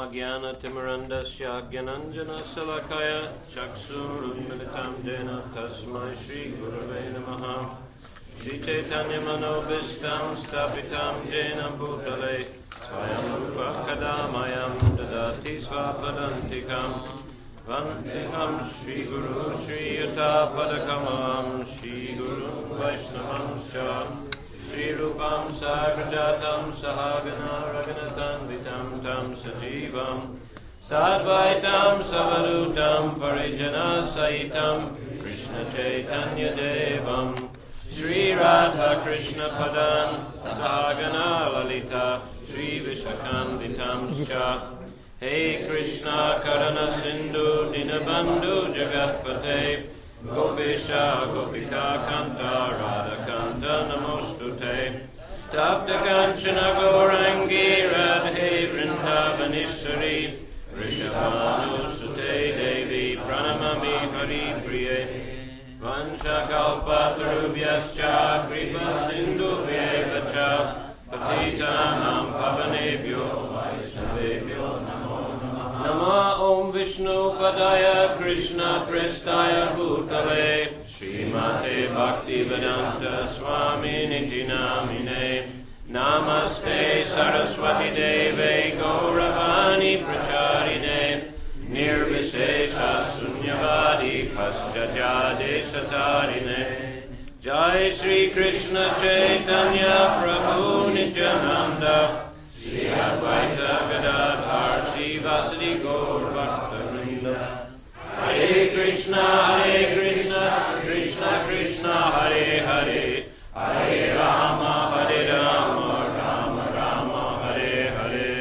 ज्ञानतिमिरन्दस्य ज्ञानञ्जनशलाकया चक्षुरुन्मिलितं येन तस्मै श्रीगुरवे नमः श्रीचैतन्यमनोभीष्टं स्थापितं येन भूतले स्वयं रूपः कदा मह्यं ददाति स्वपदान्तिकम् वन्देऽहं श्रीगुरुं श्रीयुतापदकमलं श्रीगुरुं वैष्णवंश्च श्रीरूपं साग्रजातं सहगना रघुनाथान्वितं तं सजीवं साद्वैतं सवधूतं परिजनसहितं कृष्णचैतन्यदेवं श्रीराधाकृष्णपदान् सहगना ललिता श्रीविशाखान्वितं च हे कृष्ण करुणा सिन्धु दीनबन्धु जगत्पते गोपेश गोपिका कान्त राधाकान्त नमोऽस्तुते तप्तकाञ्चन गौराङ्गी राधे वृन्दावनेश्वरी वृषभानुसुते देवी प्रणमामि हरिप्रिये वंशकल्पतरुभ्यश्च कृपासिन्धुभ्यैव च पतितानां पावनेभ्यो वैष्णवेभ्यो नमो ॐ विष्णुपदाय कृष्णप्रेष्ठाय भूतले श्रीमते भक्तिवेदान्त स्वामिनिति नामिने नमस्ते सरस्वती देवे गौरवाणी प्रचारिणे निर्विशेष शून्यवादी पश्चादेशतारिणे जय श्री कृष्ण चैतन्य प्रभु नित्यानंद श्री अद्वैत गदाधर श्रीवासदि गौर भक्तवृंद हरे Krishna Krishna Krishna Hare Hare Hare Ram Ram Ram Hare Hare.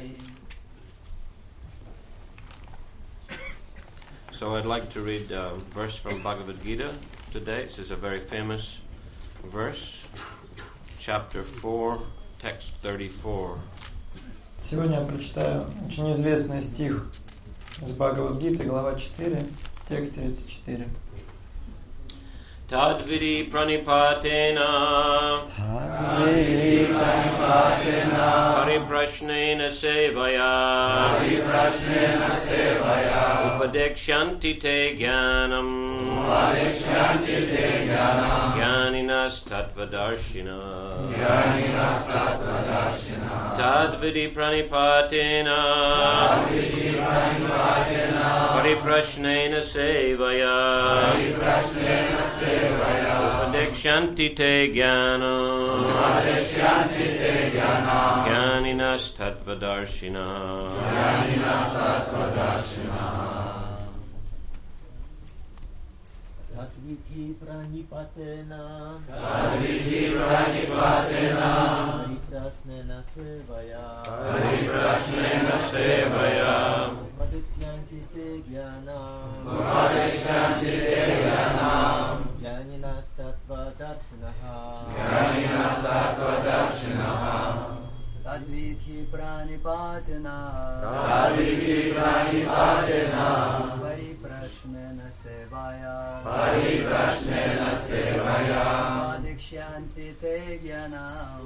So I'd like to read a verse from Bhagavad Gita today. This is a very famous verse, chapter 4, text 34. Сегодня я прочитаю очень известный стих из Бхагавад-гиты, глава 4, текст 34. Tadvidi pranipatena pariprashnena sevaya upadekshanti te jnanam jnaninas tattvadarshina Tadvidi pranipatena pariprashnena sevaya Upadekshanti te jnanam Jnaninas tattvadarshina Tadvidi pranipatena Pariprashnena sevaya Upadekshanti te jnanam Jnaninas tattvadarshinaha Tadvidi pranipatena Pariprashnena sevaya Upadekshanti te jnanam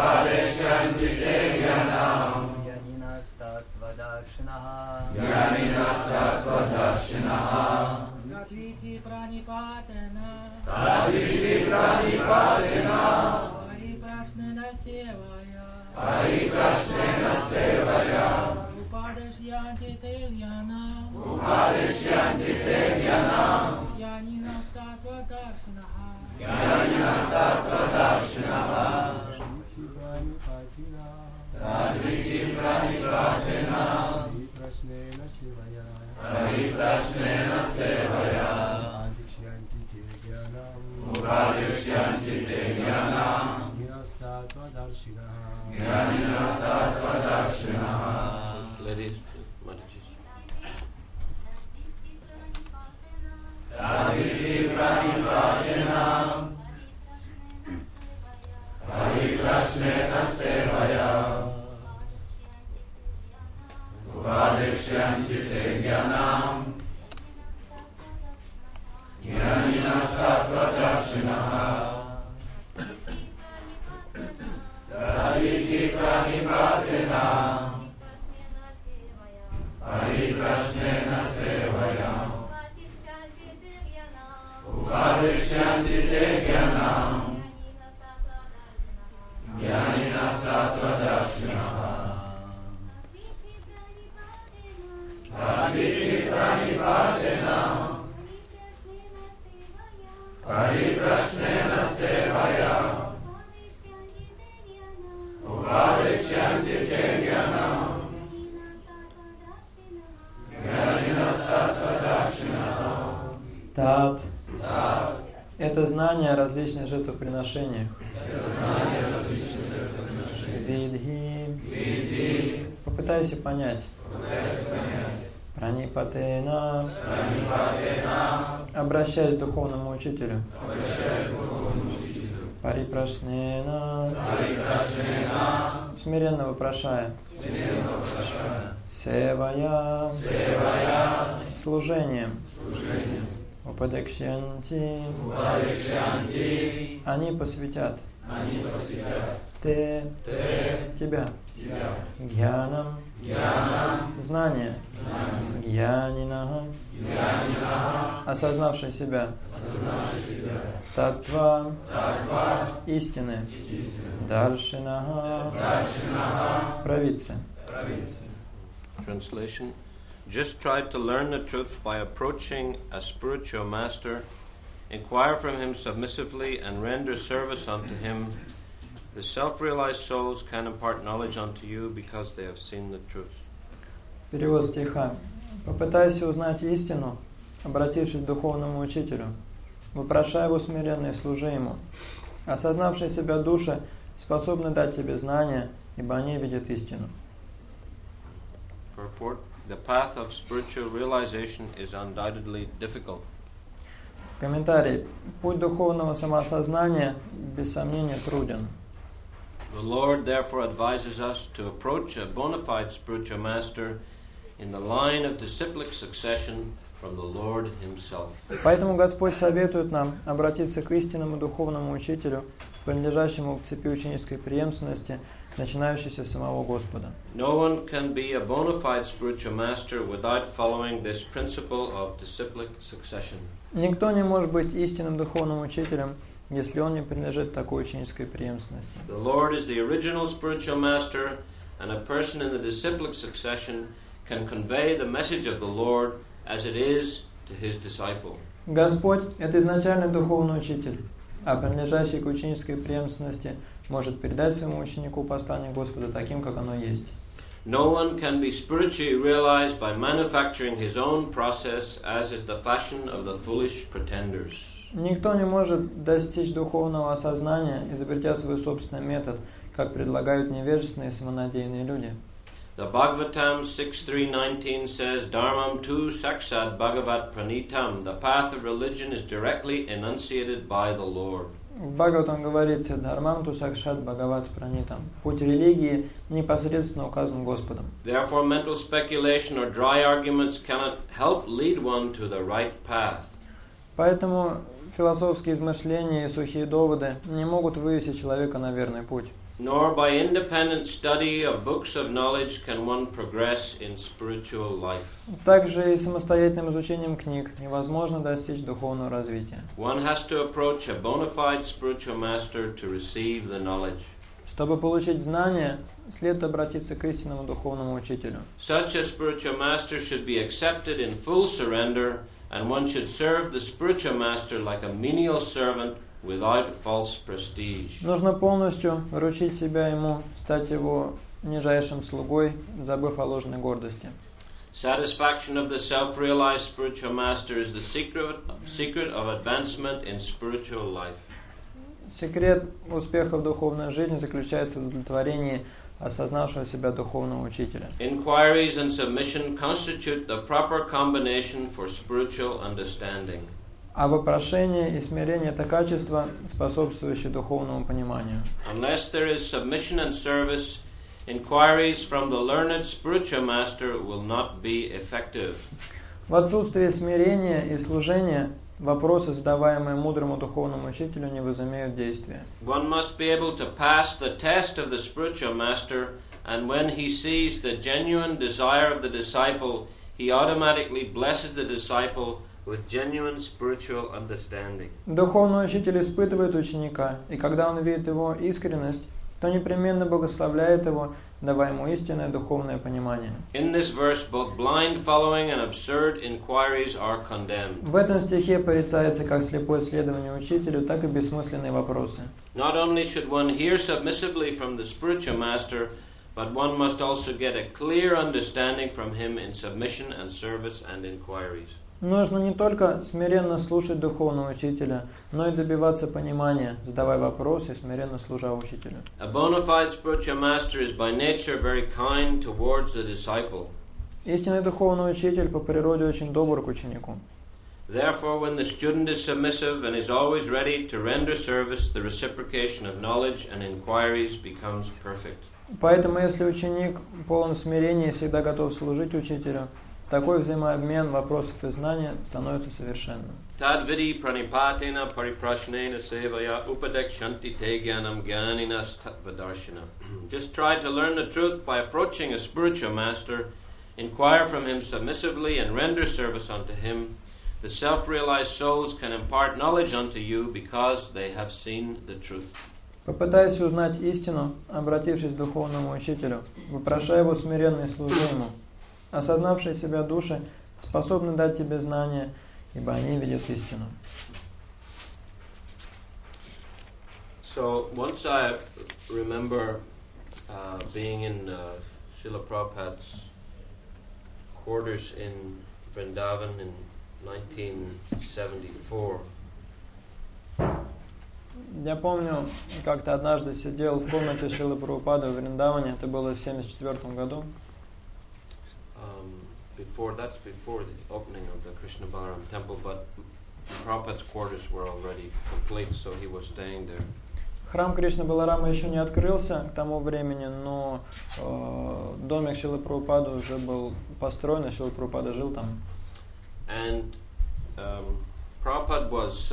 Jnaninas tattvadarshinaha Tadvidi pranipatena Pariprashnena sevaya Upadekshanti te jnanam Jnaninas tattvadarshinaha Tadvidi pranipatena Pariprashnena sevaya Upadekshanti te jnanam Jnaninas tattvadarshinaha. Ladies, Mataji. Tadvidi pranipatena Pariprashnena sevaya Upadekshanti te jnanam Jnaninas tattvadarshinaha Tadvidi pranipatena Это знание о различных жертвоприношениях. Видхи. Попытайся понять. Пранипатена. Обращаясь к духовному учителю. Парипрашнена. Смиренно вопрошая. Севая. Служением. Упадекшянти. Они посвятят. Тебя. Гьянам. Знание. Гьянинага. Осознавший себя. Татва. Истины. Даршинага. Провидцы. Translation. Just try to learn the truth by approaching a spiritual master, inquire from him submissively, and render service unto him. The self-realized souls can impart knowledge unto you because they have seen the truth. Перевод стиха. Попытайся узнать истину, обратившись к духовному учителю. Вопрошай его смиренно и служи ему. Осознавшие себя души способны дать тебе знания, ибо они видят истину. Purport. The path of spiritual realization is undoubtedly difficult. Комментарий. Путь духовного самоосознания без сомнения труден. The Lord therefore advises us to approach a bona fide spiritual master in the line of disciplic succession from the Lord Himself. Поэтому Господь советует нам обратиться к истинному духовному учителю, принадлежащему к цепи ученической преемственности, начинающейся с самого Господа. No one can be a bona fide spiritual master without following this principle of disciplic succession. Никто не может быть истинным духовным учителем, если он не принадлежит такой ученической преемственности. The Lord is the original spiritual master, and a person in the disciplic succession can convey the message of the Lord as it is to his disciple. Господь – это изначальный духовный учитель, а принадлежащий к ученической преемственности может передать своему ученику послание Господа таким, как оно есть. No one can be spiritually realized by manufacturing his own process, as is the fashion of the foolish pretenders. Никто не может достичь духовного осознания, изобретя свой собственный метод, как предлагают невежественные и самонадеянные люди. The Bhagavatam 6.3.19 says, Dharmam tu saksad bhagavat pranitam. The path of religion is directly enunciated by the Lord. В Бхагаватам говорится «Дхармам ту сакшат бхагават пранитам». Путь религии непосредственно указан Господом. Therefore, mental speculation or dry arguments cannot help lead one to the right path. Поэтому философские измышления и сухие доводы не могут вывести человека на верный путь. Nor by independent study of books of knowledge can one progress in spiritual life. Также и самостоятельным изучением книг невозможно достичь духовного развития. One has to approach a bona fide spiritual master to receive the knowledge. Чтобы получить знания, следует обратиться к истинному духовному учителю. Such a spiritual master should be accepted in full surrender, and one should serve the spiritual master like a menial servant without false prestige. Нужно полностью вручить себя ему, стать его нижайшим слугой, забыв о ложной гордости. Satisfaction of the self-realized spiritual master is the secret of advancement in spiritual life. Секрет успеха в духовной жизни заключается в удовлетворении осознавшего себя духовного учителя. Inquiries and submission constitute the proper combination for spiritual understanding. А вопрошение и смирение – это качество, способствующее духовному пониманию. Unless there is submission and service, inquiries from the learned spiritual master will not be effective. В отсутствие смирения и служения вопросы, задаваемые мудрому духовному учителю, не возымеют действия. One must be able to pass the test of the spiritual master, and when he sees the genuine desire of the disciple, he automatically blesses the disciple with genuine spiritual understanding. Духовный учитель испытывает ученика, и когда он видит его искренность, то непременно благословляет его, давая ему истинное духовное понимание. In this verse, both blind following and absurd inquiries are condemned. В этом стихе порицается как слепое следование учителю, так и бессмысленные вопросы. Not only should one hear submissively from the spiritual master, but one must also get a clear understanding from him in submission and service and inquiries. Нужно не только смиренно слушать духовного учителя, но и добиваться понимания, задавая вопросы и смиренно служа учителю. A bona fide spiritual master is by nature very kind towards the disciple. Истинный духовный учитель по природе очень добр к ученику. Therefore, when the student is submissive and is always ready to render service, the reciprocation of knowledge and inquiries becomes perfect. Поэтому, если ученик полон смирения и всегда готов служить учителю, такой взаимообмен вопросов и знания становится совершенным. Tadvidi pranipatena pariprashnena sevaya upadekshanti te gyanam gyaninas tattvadarshina. Just try to learn the truth by approaching a spiritual master, inquire from him submissively and render service unto him. The self-realized souls can impart knowledge unto you because they have seen the truth. Попытайся узнать истину, обратившись к духовному учителю, вопрошай его смиренно и служи ему. Осознавшие себя души способны дать тебе знания, ибо они видят истину. So once I remember being in Srila Prabhupada's quarters in Vrindavan in 1974. Я помню, как-то однажды сидел в комнате Шрилы Прабхупады в Вриндаване, это было в 1974 году. That's before the opening of the Krishna Balaram temple, but Prabhupada's quarters were already complete, so he was staying there. Храм Кришны Баларама еще не открылся к тому времени, но домик Шрилы Прабхупады уже был построен, и Шрила Прабхупада жил там. And Prabhupada was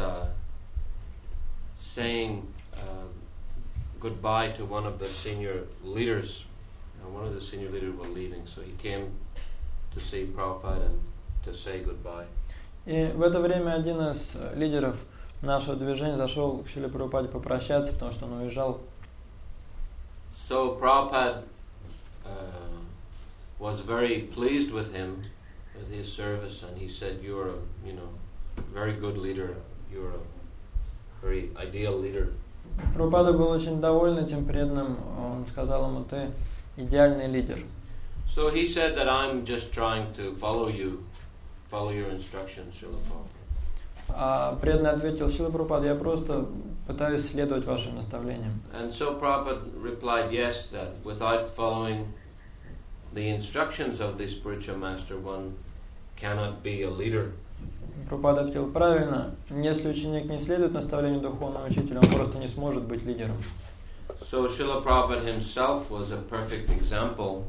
saying goodbye to one of the senior leaders. One of the senior leaders was leaving, so he came to see Prabhupada and to say goodbye. И в это время один из лидеров нашего движения зашел к Шриле Прабхупаде попрощаться, потому что он уезжал. So Prabhupada was very pleased with him, with his service, and he said, "You're a, very good leader. You're a very ideal leader." Прабхупада был очень доволен этим преданным. Он сказал ему: "Ты идеальный лидер." So he said that I'm just trying to follow your instructions, Srila Prabhupada. А преданный ответил: "Шрила Прабхупада, я просто пытаюсь следовать вашим наставлениям." And so Prabhupada replied, yes, that without following the instructions of the spiritual master, one cannot be a leader. Прабхупада ответил: правильно, если ученик не следует наставлению духовного учителя, он просто не сможет быть лидером. So Srila Prabhupada himself was a perfect example,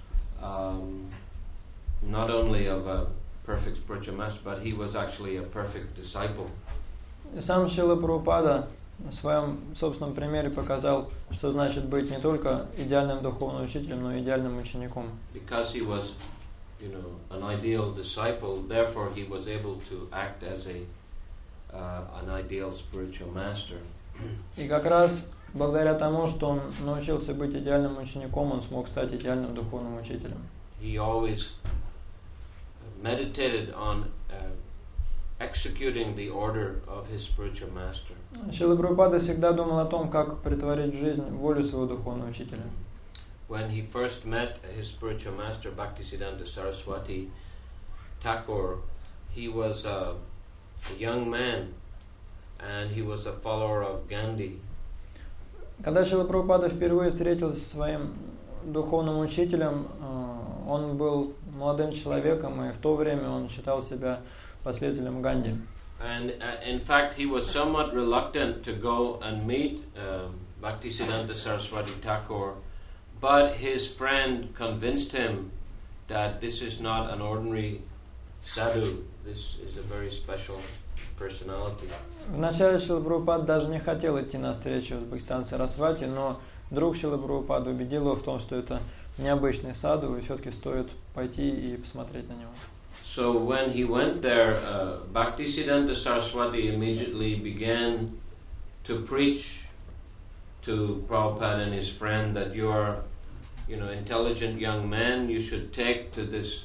not only of a perfect spiritual master, but he was actually a perfect disciple. И сам Шрила Прабхупада на своем собственном примере показал, что значит быть не только идеальным духовным учителем, но и идеальным учеником. Because he was, an ideal disciple, therefore he was able to act as an ideal spiritual master. И как раз благодаря тому, что он научился быть идеальным учеником, он смог стать идеальным духовным учителем. He always meditated on executing the order of his spiritual master. Шрила Прабхупада всегда думал о том, как претворить в жизнь волю своего духовного учителя. When he first met his spiritual master, Bhaktisiddhanta Saraswati Thakur, he was a young man and he was a follower of Gandhi. Когда Шрила Прабхупада впервые встретился со своим духовным учителем, он был молодым человеком, и в то время он считал себя последователем Ганди. And in fact, he was somewhat reluctant to go and meet Bhaktisiddhanta Saraswati Thakur, but his friend convinced him that this is not an ordinary sadhu. This is a very special personality. Вначале Шрила Прабхупада даже не хотел идти на встречу с Бхактисиддхантой Сарасвати, но друг Шрилы Прабхупады убедил его в том, что это необычный саду, и все-таки стоит пойти и посмотреть на него. So when he went there, Bhaktisiddhanta Saraswati immediately began to preach to Prabhupada and his friend that you are, intelligent young man. You should take to this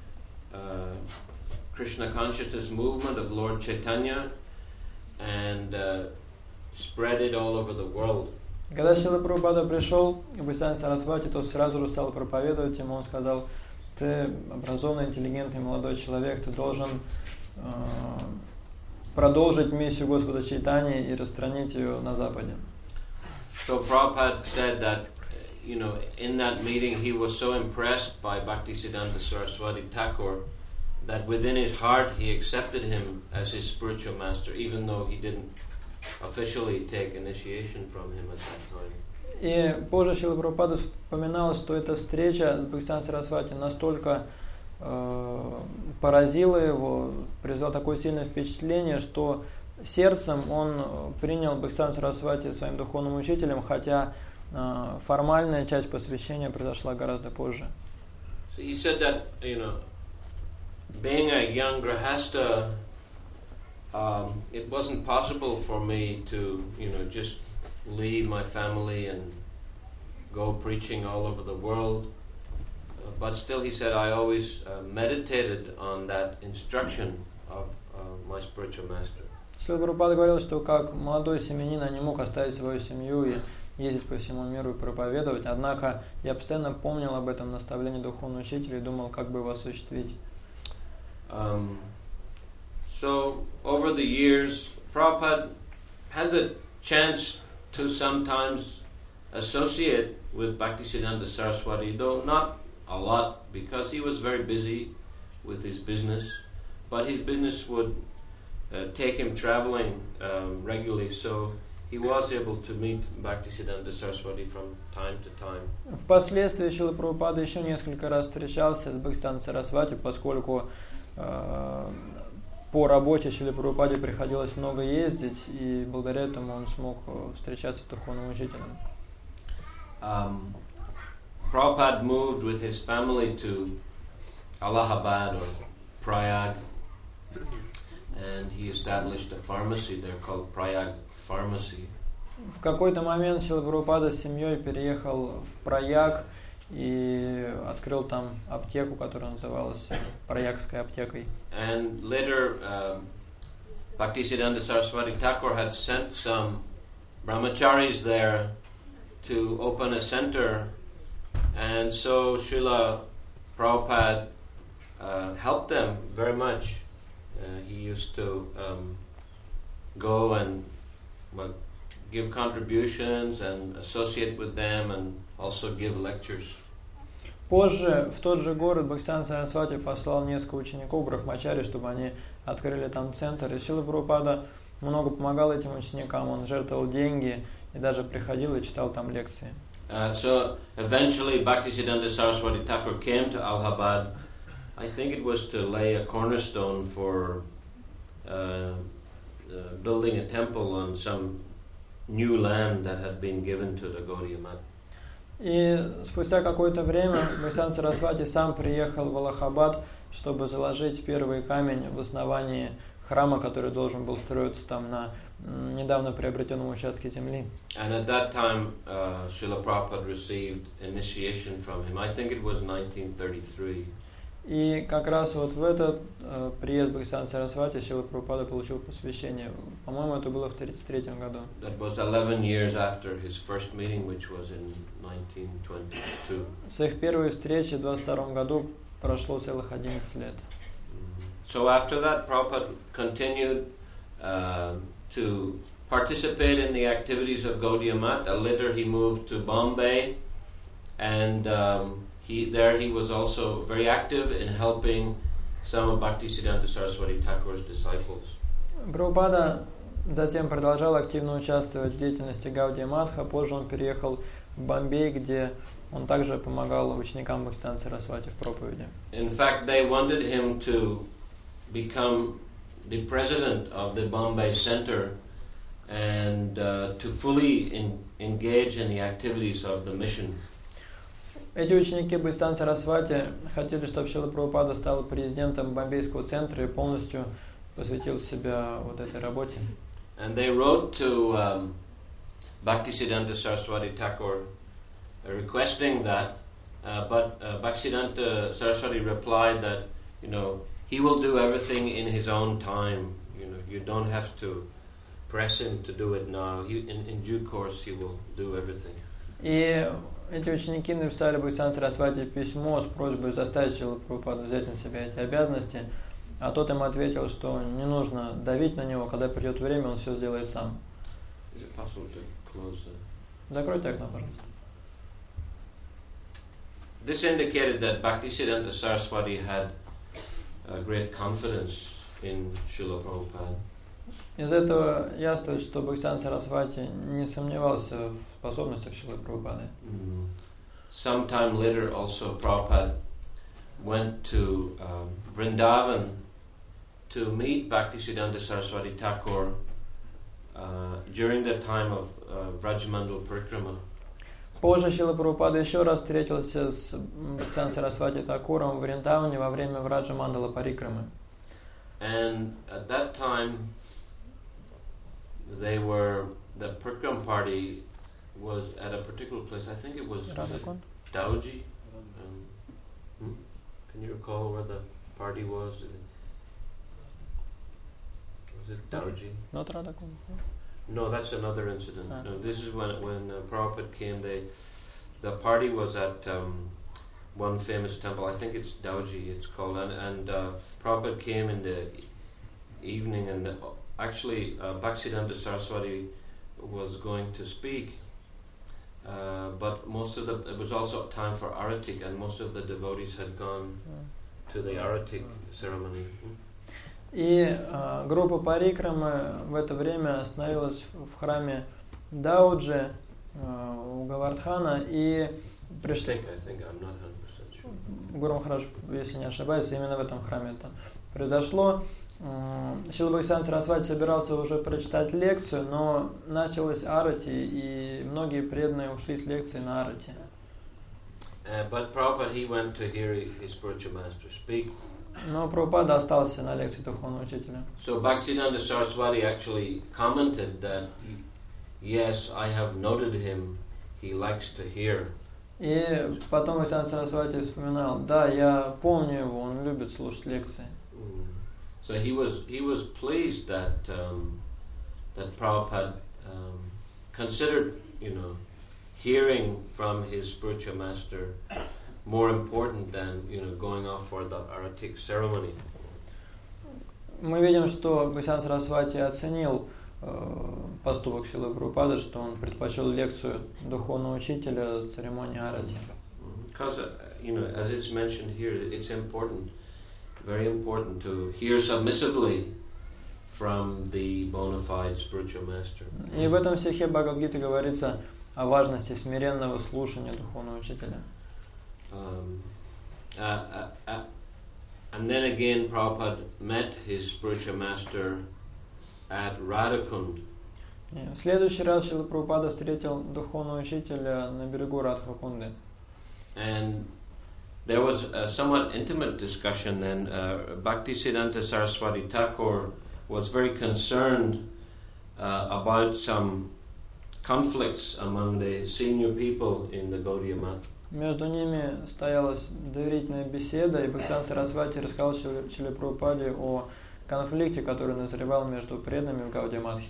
Krishna consciousness movement of Lord Chaitanya and spread it all over the world. Когда Шрила Прабхупада пришел к Бхактисиддханте Сарасвати, то сразу же стал проповедовать ему. Он сказал: ты образованный, интеллигентный молодой человек, ты должен продолжить миссию Господа Чайтаньи и распространить ее на Западе. So Prabhupada said that, in that meeting he was so impressed by Bhaktisiddhanta Saraswati Thakur that within his heart he accepted him as his spiritual master, even though he didn't officially take initiation from him at that time. И позже Шрила Прабхупада вспоминал, что эта встреча с Бхактисиданта Сарасвати настолько поразила его, произвела такое сильное впечатление, что сердцем он принял Бхактисиданта Сарасвати своим духовным учителем, хотя формальная часть посвящения произошла гораздо позже. So he said that, being a young grahasta, it wasn't possible for me to, just leave my family and go preaching all over the world. But still, he said, I always meditated on that instruction of my spiritual master. Шрила Прабхупада говорил, что как молодой семьянин не мог оставить свою семью и ездить по всему миру и проповедовать, однако я постоянно помнил об этом наставлении духовного учителя и думал, как бы его осуществить. So, over the years, Prabhupada had the chance to sometimes associate with Bhaktisiddhanta Saraswati, though not a lot, because he was very busy with his business, but his business would take him traveling regularly, so he was able to meet Bhaktisiddhanta Saraswati from time to time. Впоследствии Шрила Прабхупада еще несколько раз встречался с Бхактисиданта Сарасвати, поскольку по работе Шриле Прабхупаде приходилось много ездить, и благодаря этому он смог встречаться с духовным учителем. Prabhupada moved with his family to Allahabad or Prayag, and he established a pharmacy there called Prayag Pharmacy. В какой-то момент Шрила Прабхупада с семьей переехал в Праяг и открыл там аптеку, которая называлась Праягской аптекой. And later, Bhaktisiddhanta Saraswati Thakur had sent some brahmacharis there to open a center, and so Srila Prabhupada helped them very much. He used to go and give contributions and associate with them and also give lectures. Позже в тот же город Бхактисиданта Сарасвати послал несколько учеников брахмачари, чтобы они открыли там центр. И Шрила Прабхупада много помогал этим ученикам, он жертвовал деньги и даже приходил и читал там лекции. So eventually Bhaktisiddhanta Saraswati Thakur came to Allahabad. I think it was to lay a cornerstone for building a temple on some new land that had been given to the Gaudiya Math. И спустя какое-то время Бхактисиданта Сарасвати сам приехал в Аллахабад, чтобы заложить первый камень в основании храма, который должен был строиться там на недавно приобретенном участке земли. And at that time, Srila Prabhupada received initiation from him. I think it was 1933. И как раз вот в этот приезд Бхактисиданта Сарасвати Шрила Прабхупада получил посвящение. По-моему, это было в 1933 году. That was 11 years after his first meeting, which was in 1922. С их первой встречи в 1922 году прошло целых 11 лет. So after that, Prabhupada continued to participate in the activities of Gaudiya Math. Later he moved to Bombay, and he was also very active in helping some of Bhaktisiddhanta Saraswati Thakur's disciples. Прабхупада затем продолжал активно участвовать в деятельности Гаудия Матха. Позже он переехал в Бомбей, где он также помогал ученикам Бхактисиданта Сарасвати в проповеди. In fact, they wanted him to become the president of the Bombay Center and to fully engage in the activities of the mission. Эти ученики Бхактисиданта Сарасвати хотели, чтобы Шрила Прабхупада стал президентом Бомбейского центра и полностью посвятил себя вот этой работе. And they wrote to Bhaktisiddhanta Saraswati Thakur requesting that, but Bhaktisiddhanta Saraswati replied that, he will do everything in his own time. You don't have to press him to do it now. In due course, he will do everything. И эти ученики написали Бхактисиданта Сарасвати письмо с просьбой заставить Шрилу Прабхупаду взять на себя эти обязанности, а тот им ответил, что не нужно давить на него, когда придет время, он все сделает сам. Закройте окно, пожалуйста. This indicated that Bhaktisiddhanta Saraswati had great confidence in Srila Prabhupada. Из этого ясно, что Бхактисиданта Сарасвати не сомневался в способностях Шрилы Прабхупады. Sometime later also Prabhupada went to Vrindavan to meet Bhaktisiddhanta Saraswati Thakur during the time of Vrajamandal Parikrama. Позже Шрила Прабхупада еще раз встретился с Бхактисиданта Сарасвати Такуром в Вриндаване во время Враджамандала Парикрамы. And at that time the Parikram party was at a particular place. I think it was Dauji. Can you recall where the party was? Was it Dauji? Not Radhakund. No, that's another incident. No, this is when Prabhupada came. The party was at one famous temple. I think it's Dauji. It's called, and Prabhupada came in the evening, and actually Bhaktisiddhanta Saraswati was going to speak, but it was also time for Aratik, and most of the devotees had gone to the Aratik ceremony. И группа Парикрамы в это время остановилась в храме Дауджи у Гавардхана и пришли. Гуру Махарадж, если не ошибаюсь, именно в этом храме это произошло. Шрила Бхактисиданта Сарасвати собирался уже прочитать лекцию, но началась арати, и многие преданные ушли с лекции на арати. But Prabhupada, he went to hear his spiritual master speak. Но Прабхупада остался на лекции духовного учителя. So Bhaktisiddhanta Saraswati actually commented that, yes, I have noted him, he likes to hear. И потом Бхактисиданта Сарасвати вспоминал, да, я помню его, он любит слушать лекции. So he was pleased that Prabhupada considered, hearing from his spiritual master more important than going off for the Aratik ceremony. Мы видим, что Бхактисиданта Сарасвати оценил поступок Шрилы Прабхупады, что он предпочел лекцию духовного учителя церемонии арати. Because as it's mentioned here, it's important, very important to hear submissively from the bona fide spiritual master. И в этом стихе Бхагавад-гиты говорится о важности смиренного слушания духовного учителя. And then again, Prabhupada met his spiritual master at Radhakund. В следующий раз Шрила Прабхупада встретил духовного учителя на берегу Радхакунды. And there was a somewhat intimate discussion, and Bhaktisiddhanta Saraswati Thakur was very concerned about some conflicts among the senior people in the Gaudiya Math. Между ними стоялась доверительная беседа, и Бхактисиданта Сарасвати рассказал Шриле Прабхупаде о конфликте, который назревал между преданными в Гаудия Матхи.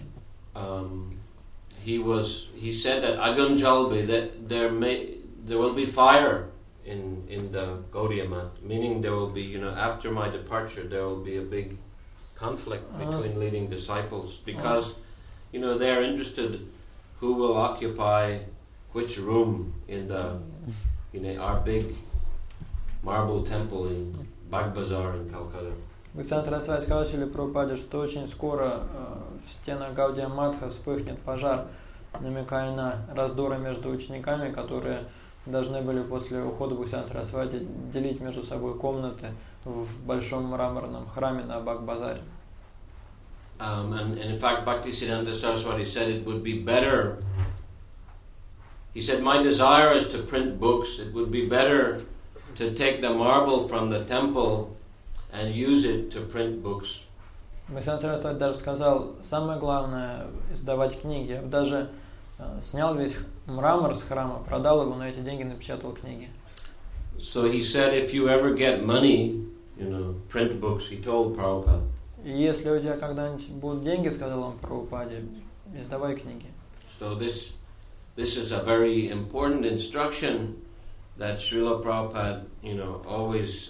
He said that Agun Jalbi, that there will be fire in the Gaudiya Math, meaning there will be, after my departure, there will be a big conflict between leading disciples, because they are interested who will occupy which room in our big marble temple in Bagh Bazaar in Calcutta. Бхактисиданта Сарасвати сказал Шриле Прабхупаде, что очень скоро в стенах Гаудия Матха вспыхнет пожар, намекая на раздоры между учениками, которые должны были после ухода Бхактисиданта Сарасвати делить между собой комнаты в большом мраморном храме на Баг-базаре. And in fact, Bhaktisiddhanta Saraswati said it would be better. He said, my desire is to print books. It would be better to take the marble from the temple and use it to print books. Бхактисиданта Сарасвати даже сказал, самое главное издавать книги. Я бы даже снял весь мрамор с храма, продал его, на эти деньги напечатал книги. So he said, if you ever get money, print books. He told Prabhupada. И если у тебя когда-нибудь будут деньги, сказал он Прабхупаде, издавай книги. So this this is a very important instruction that Srila Prabhupada, always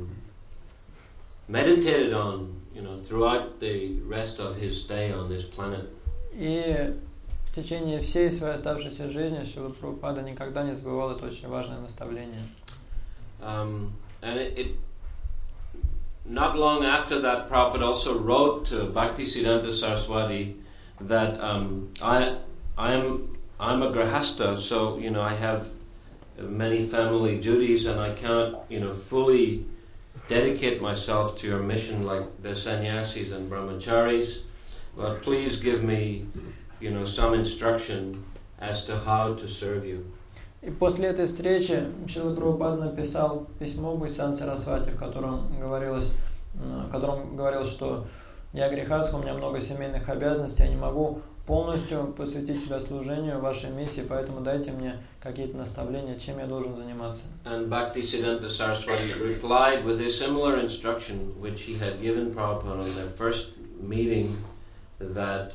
meditated on, throughout the rest of his stay on this planet. И в течение всей своей оставшейся жизни Шрила Прабхупада никогда не забывал это очень важное наставление. And it not long after that, Prabhupada also wrote to Bhaktisiddhanta Saraswati that I'm a grahasta, so I have many family duties, and I cannot fully dedicate myself to your mission like the sannyasis and brahmacharis. But please give me some instruction as to how to serve you. И после этой встречи Шрила Прабхупада написал письмо Бхактисиданта Сарасвати, в котором говорилось, что я грехастха, у меня много семейных обязанностей, я не могу полностью посвятить себя служению вашей миссии, поэтому дайте мне какие-то наставления, чем я должен заниматься. And Bhaktisiddhanta Saraswati replied with a similar instruction which he had given Prabhupada on their first meeting, that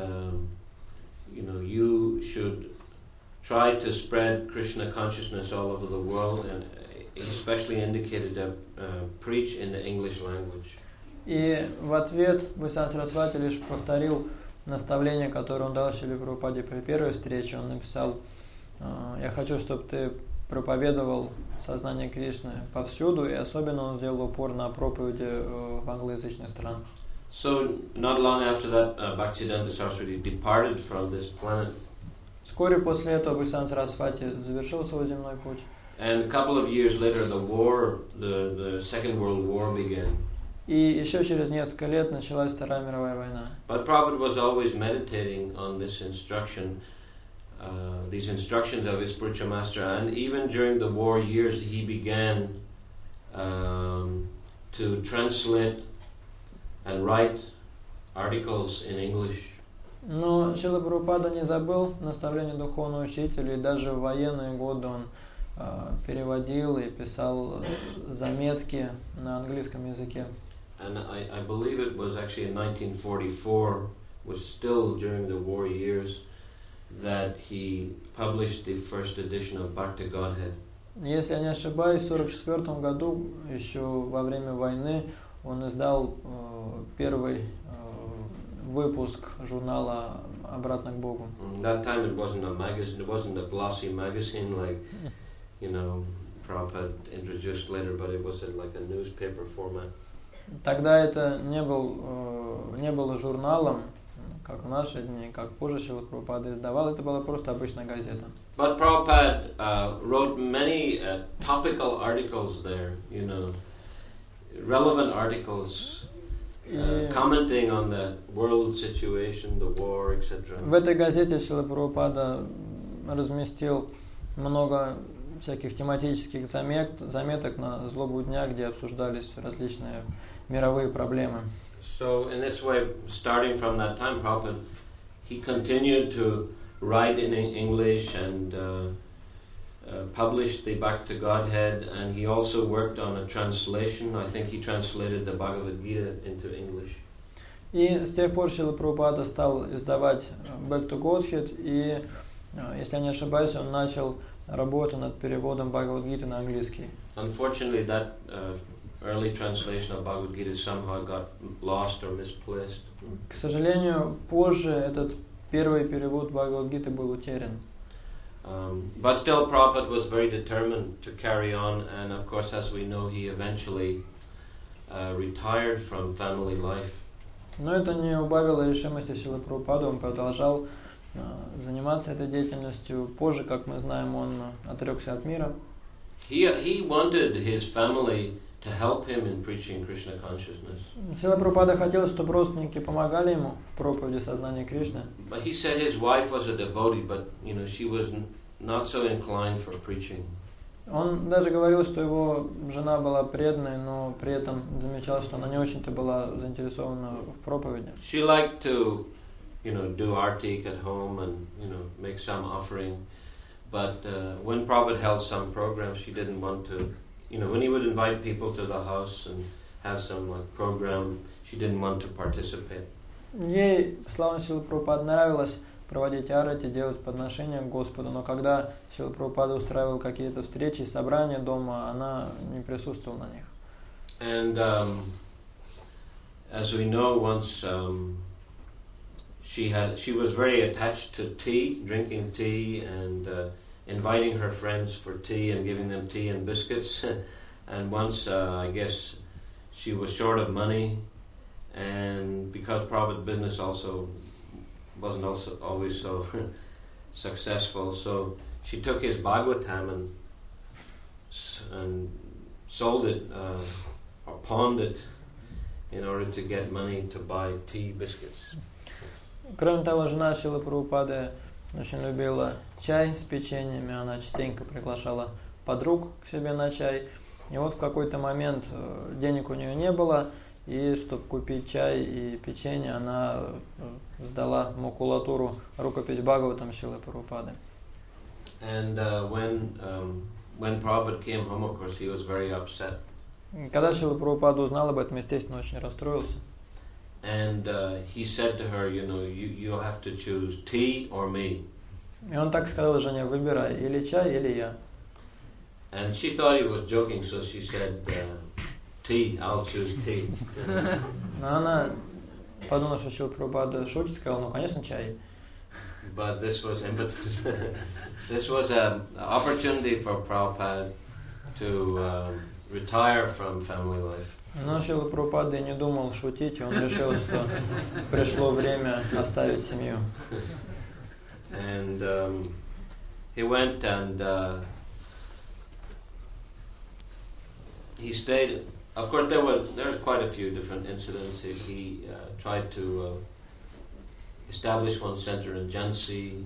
you should try to spread Krishna consciousness all over the world, and especially indicated that preach in the English language. И в ответ Бхактисиданта Сарасвати лишь повторил наставление, которое он дал Шриле Прабхупаде при первой встрече. Он написал: «Я хочу, чтобы ты проповедовал сознание Кришны повсюду», и особенно он сделал упор на проповеди в англоязычных странах. So not long after that, Bhaktisiddhanta Saraswati departed from this planet. Вскоре после этого Бхактисиданта Сарасвати завершил свой земной путь. And a couple of years later, the Second World War began. И еще через несколько лет началась Вторая мировая война. But Prabhupada was always meditating on this instruction, these instructions of his spiritual master, and even during the war years, he began to translate and write articles in English. Но Шрила Прабхупада не забыл наставления духовного учителя, и даже в военные годы он переводил и писал заметки на английском языке. And I believe it was actually in 1944, was still during the war years, that he published the first edition of Bhakti Godhead. Если я не ошибаюсь, в 1944 году, еще во время войны, он издал первый выпуск журнала «Обратно к Богу». That time it wasn't a magazine, it wasn't a glossy magazine like, Prabhupada introduced later, but it was like a newspaper format. Тогда это не было журналом, как в наши дни, как позже Шрила Прабхупада издавал, это была просто обычная газета. But Prabhupada wrote many topical articles there, relevant articles, commenting on the world situation, the war, etc. В этой газете Шрила Прабхупада разместил много всяких тематических заметок на злобу дня, где обсуждались различные мировые проблемы. So in this way, starting from that time, Prabhupada, he continued to write in English and published the Bhakti Godhead, and he also worked on a translation. I think he translated the Bhagavad Gita into English. И с тех пор Шрила Прабхупада стал издавать Bhakti Godhead, и, если я не ошибаюсь, он начал работу над переводом Бхагавад-гиты на английский. Unfortunately, that early translation of Bhagavad Gita somehow got lost or misplaced. К сожалению, позже этот первый перевод Бхагавад-гиты был утерян. But still, Prabhupada was very determined to carry on, and of course, as we know, he eventually retired from family life. Но это не убавило решимости Шрилы Прабхупады, он продолжал заниматься этой деятельностью. Позже, как мы знаем, он отрекся от мира. He wanted his family to help him in preaching Krishna consciousness. Шрила Прабхупада хотел, чтобы родственники помогали ему в проповеди сознания Кришны. But he said his wife was a devotee, but she was not so inclined for preaching. Он даже говорил, что его жена была преданной, но при этом замечал, что она не очень-то была заинтересована в проповеди. She liked to, do artik at home and, make some offering. But when Prabhupada held some programs, she didn't want to, when he would invite people to the house and have some program, she didn't want to participate. Ей, слава Шриле Прабхупаде, нравилось проводить арати, делать подношения к Господу. Но когда Шрила Прабхупада устраивал какие-то встречи, собрания дома, она не присутствовала на них. And as we know, once she was very attached to tea, drinking tea, and inviting her friends for tea and giving them tea and biscuits. And once, I guess, she was short of money, and because Prabhupada's business wasn't always so successful, so she took his Bhagavatam and sold it or pawned it in order to get money to buy tea, biscuits. Кроме того, жена Шрилы Прабхупады очень любила чай с печеньями, она частенько приглашала подруг к себе на чай. И вот в какой-то момент денег у нее не было, и чтобы купить чай и печенье, она сдала макулатуру рукопись Бхагаватам Шрилы Прабхупады. And when Prabhupada came home, of course, he was very upset. Когда Шрила Прабхупада узнал об этом, естественно, очень расстроился. And he said to her, you have to choose tea or me. И он так сказал жене: выбирай, или чай, или я. And she thought he was joking, so she said, tea, I'll choose tea. Но она подумала, что Шрила Прабхупада шутит, сказала: ну, конечно, чай. But this was impetus. This was an opportunity for Prabhupada to retire from family life. Но Шрила Прабхупада и не думал шутить, он решил, что пришло время оставить семью. And he went and he stayed. Of course, there was quite a few different incidents. He tried to establish one center in Jhansi,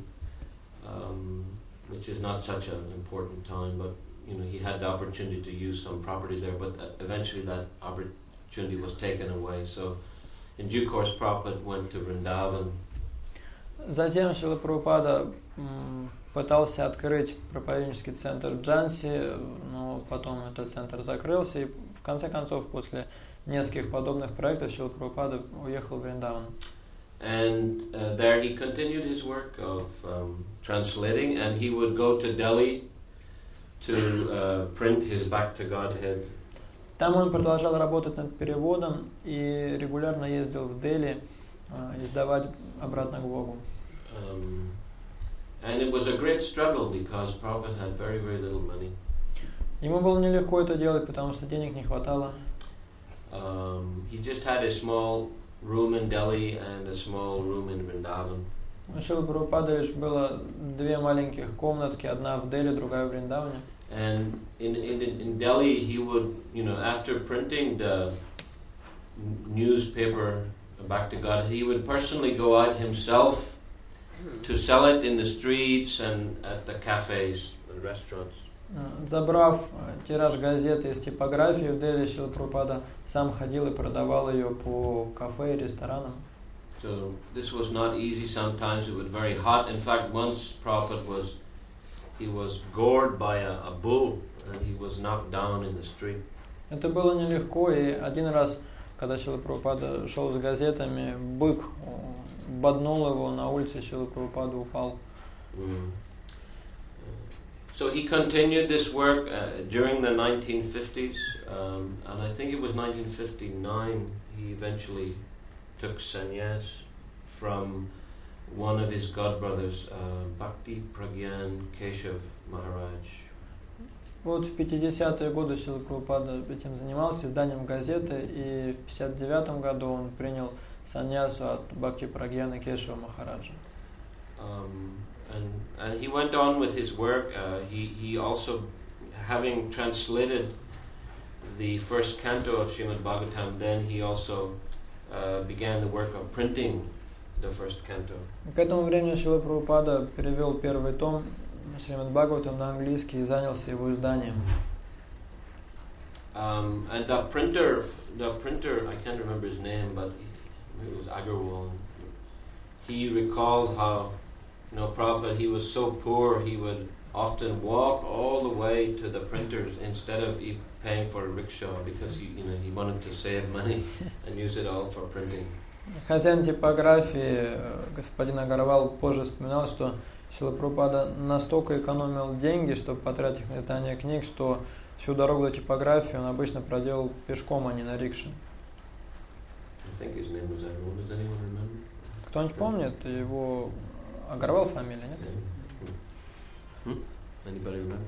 which is not such an important town, but he had the opportunity to use some property there, but eventually that opportunity was taken away. So, in due course, Prabhupada went to Vrindavan. Затем Шрила Прабхупада пытался открыть проповеднический центр в Джанси, но потом этот центр закрылся, и в конце концов, после нескольких подобных проектов, Шрила Прабхупада уехал в Вриндаван. And there he continued his work of translating, and he would go to Delhi to print his Back to Godhead. Там он продолжал работать над переводом и регулярно ездил в Дели издавать «Обратно к Богу». And it was a great struggle because Prabhupada had very, very little money. Ему было нелегко это делать, потому что денег не хватало. He just had a small room in Delhi and a small room in Vrindavan. У Шрилы Прабхупады лишь было две маленьких комнатки, одна в Дели, другая в Вриндаване. And in Delhi, he would, after printing the newspaper Back to God, he would personally go out himself to sell it in the streets and at the cafes and restaurants. Забрав тираж газеты из типографии в Дели, Шрила Прабхупада сам ходил и продавал ее по кафе и ресторанам. So this was not easy. Sometimes it was very hot. In fact, once Prabhupada was gored by a bull and he was knocked down in the street. Это было нелегко, и один раз, когда Шрила Прабхупада шел с газетами, бык боднул его на улице, Шрила Прабхупада упал. So he continued this work during the 1950s, and I think it was 1959 he eventually took sannyas from one of his godbrothers, Bhakti Pragyan Keshav Maharaj. Вот в 50-е годы Шрила Прабхупада этим занимался, изданием газеты, и в 59-м году он принял саньясу от Бхакти Прагьяна Кешава Махараджа. And he went on with his work. He also, having translated the first canto of Srimad Bhagavatam, then he also began the work of printing the first canto. К этому времени Шрила Прабхупада перевел первый том Шримад Бхагаватам на английский и занялся его изданием. And the printer, I can't remember his name, but it was Agarwal. He recalled how, Prabhupada, he was so poor, he would often walk all the way to the printers instead of paying for a rickshaw because he wanted to save money and use it all for printing. Хозяин типографии, господин Агарвал, позже вспоминал, что Шрила Прабхупада настолько экономил деньги, чтобы потратить их на издание книг, что всю дорогу до типографии он обычно проделал пешком, а не на рикше. Кто-нибудь помнит? Его Агарвал фамилия, нет? Anybody remember?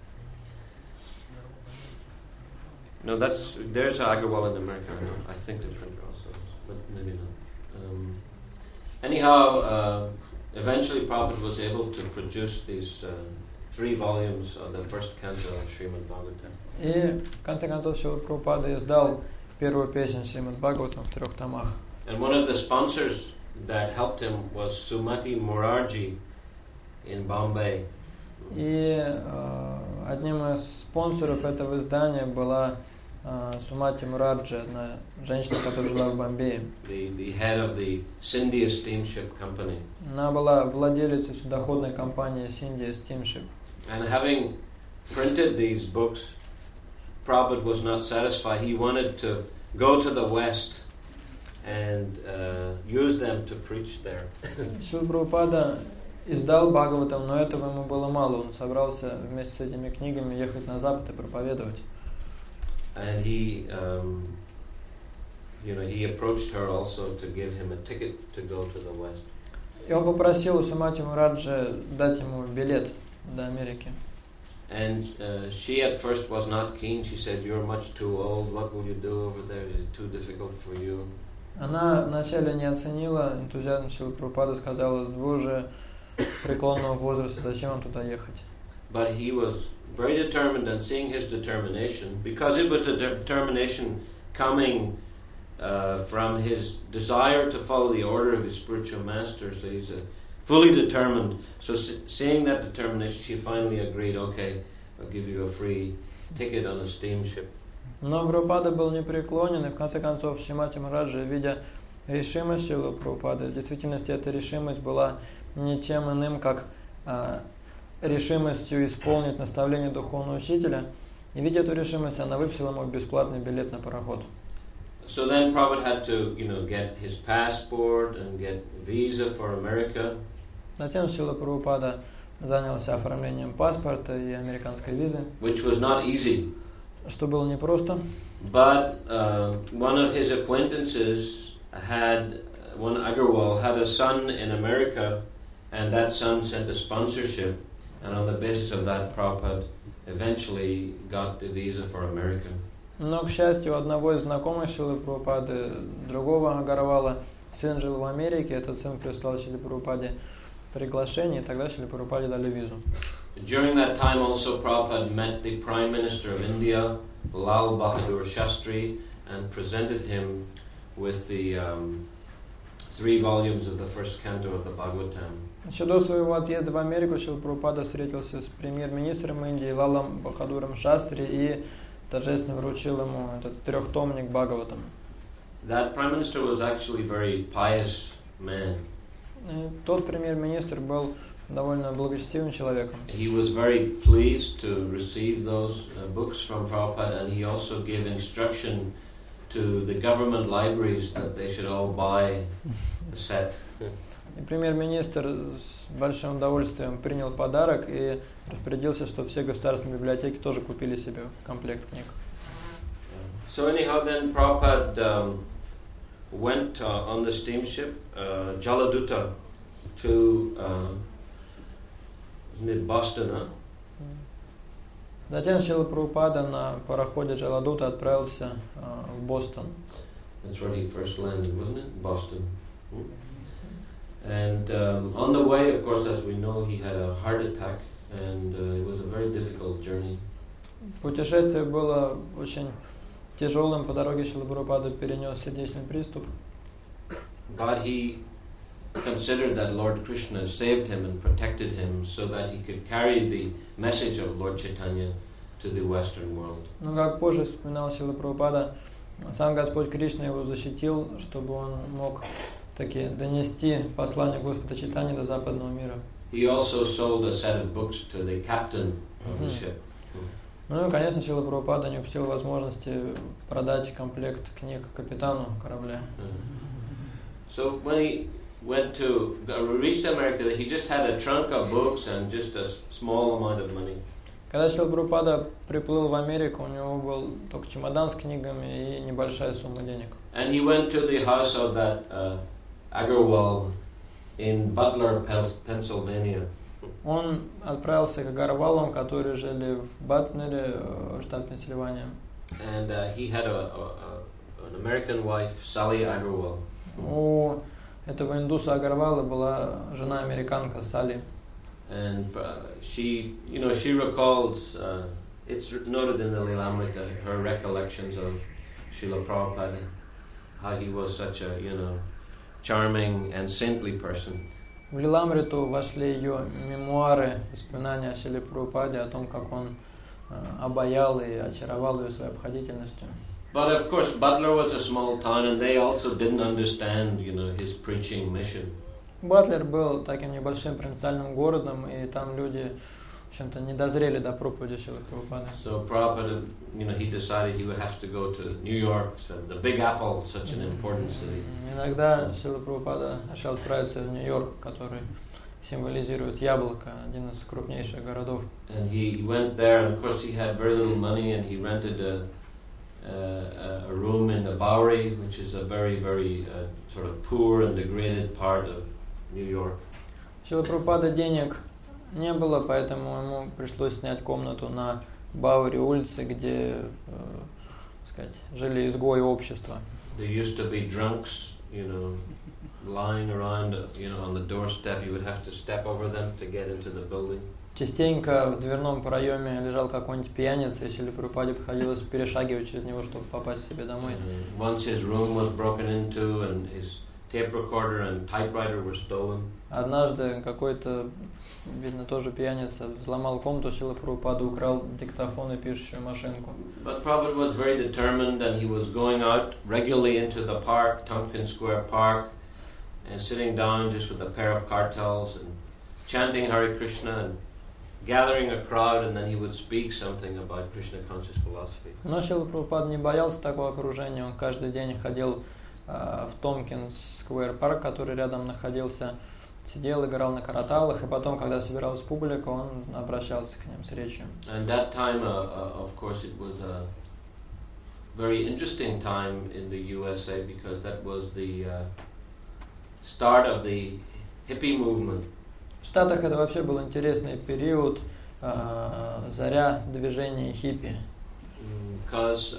No, there's Agarwal in America. I think different also, but maybe not. Anyhow, eventually Prabhupada was able to produce these 3 volumes of the first canto of Srimad Bhagavatam. И в конце концов Шрила Прабхупада издал первую песню Шримад Бхагаватам в 3 томах. And one of the sponsors that helped him was Sumati Murarji in Bombay. И одним из спонсоров этого издания была Сумати Мурарджи, одна женщина, которая жила в Бомбее. The head of the Scindia Steamship Company. Она была владелицей судоходной компании Scindia Steamship. And having printed these books, Prabhupada was not satisfied. He wanted to go to the West and use them to preach there. Шрила Прабхупада издал Бхагаватам, но этого ему было мало. Он собрался вместе с этими книгами ехать на Запад и проповедовать. And he approached her also to give him a ticket to go to the West. И он попросил у Сумати Мураджи дать ему билет до Америки. And she at first was not keen. She said, "You're much too old. What will you do over there? Is it too difficult for you?" Она вначале не оценила энтузиазм Шрилы Прабхупады, сказала: вы уже преклонного возраста, зачем вам туда ехать? But he was very determined, and seeing his determination, because it was the determination coming from his desire to follow the order of his spiritual master, so he's fully determined. So seeing that determination, she finally agreed, okay, I'll give you a free ticket on a steamship. Но Прабхупада был непреклонен, и в конце концов Шримати Мураджи, видя решимость Шрилы Прабхупады, в действительности эта решимость была ничем иным, как решимостью исполнить наставление духовного учителя, и видя эту решимость, она выписала ему бесплатный билет на пароход. So then Prabhupada had to, get his passport and get visa for America. Затем Шрила Прабхупада занялся оформлением паспорта и американской визы, Which was not easy. Что было непросто. But one of his acquaintances one Agarwal had a son in America, and that son sent a sponsorship, and on the basis of that, Prabhupada eventually got the visa for America. Но, к счастью, у одного из знакомых Шрилы Прабхупады, другого Агарвала, сын жил в Америке, этот сын прислал Шриле Прабхупаде приглашение, и тогда Шриле Прабхупаде дали визу. During that time also Prabhupada met the Prime Minister of India, Lal Bahadur Shastri, and presented him with the 3 volumes of the first canto of the Bhagavatam. Еще до своего отъезда в Америку Шрила Прабхупада встретился с премьер-министром Индии Лалом Бахадуром Шастри и торжественно вручил ему этот 3-томник Бхагаватам. That Prime Minister was actually a very pious man. Тот премьер-министр был довольно благочестивым человеком. He was very pleased to receive those books from Prabhupada, and he also gave instruction to the government libraries that they should all buy a set. И премьер-министр с большим удовольствием принял подарок и распорядился, что все государственные библиотеки тоже купили себе комплект книг. So anyhow, then Prabhupada went on the steamship Jaladuta to Boston. Затем Шрила Прабхупада на пароходе Джаладута отправился в Бостон. That's where he first landed, wasn't it? Boston. And on the way, of course, as we know, he had a heart attack, and it was a very difficult journey. Путешествие было очень тяжелым. По дороге Шрила Прабхупада перенес сердечный приступ. But he considered that Lord Krishna saved him and protected him so that he could carry the message of Lord Chaitanya to the Western world. Но как позже вспоминал Шрила Прабхупада, сам Господь Кришна его защитил, чтобы он мог таки донести послание Господа Чайтаньи до западного мира. He also sold a set of books to the captain of the ship. Ну и, конечно, Шрила Прабхупада не упустил возможности продать комплект книг капитану корабля. So when he reached America, he just had a trunk of books and just a small amount of money. Когда Шрила Прабхупада приплыл в Америку, у него был только чемодан с книгами и небольшая сумма денег. And he went to the house of that Agarwal in Butler, Pennsylvania. Он отправился к Агарвалам, которые жили в Батнере, штат Пенсильвания. And he had an American wife, Sally Agarwal. У этого индуса Агарвала была жена американка Салли. And she recalls, it's noted in the Lilamrita, her recollections of Srila Prabhupada, how he was such a, charming and saintly person. В Лиламриту вошли ее мемуары, воспоминания о Шриле Прабхупаде, о том, как он обаял и очаровал ее своей обходительностью. But of course, Butler was a small town, and they also didn't understand, his preaching mission. Батлер был таким небольшим провинциальным городом, и там люди, в общем-то, не дозрели до проповеди Шрилы Прабхупады. So Prabhupada, he decided he would have to go to New York, so the Big Apple, such an important city. Иногда Шрила Прабхупада решил отправиться в Нью-Йорк, который символизирует яблоко, один из крупнейших городов. And he went there, and of course he had very little money, and he rented a room in the Bowery, which is a very, very sort of poor and degraded part of New York. Шрила Прабхупады денег не было, поэтому ему пришлось снять комнату на Бауэри улице, где, жили изгои общества. There used to be drunks, lying around, on the doorstep. You would have to step over them to get into the building. Частенько в дверном проеме лежал какой-нибудь пьяница, и Шриле Прабхупаде приходилось перешагивать через него, чтобы попасть к себе домой. Once his room was broken into and his tape recorder and typewriter were stolen. Однажды какой-то, видно, тоже пьяница взломал комнату Шрилы Прабхупады, украл диктофон и пишущую машинку. But Prabhupada was very determined, and he was going out regularly into the park, Tompkins Square Park, and sitting down just with a pair of cartels and chanting Hare Krishna and gathering a crowd, and then he would speak something about Krishna conscious philosophy. Но Шрила Прабхупада не боялся такого окружения, он каждый день ходил в Томпкинс Сквер парк, который рядом находился, сидел, играл на караталах, и потом, когда собиралась публика, он обращался к ним с речью. And that time, of course, it was a very interesting time in the USA, because that was the start of the hippie movement. В Штатах это вообще был интересный период, заря движения хиппи. Because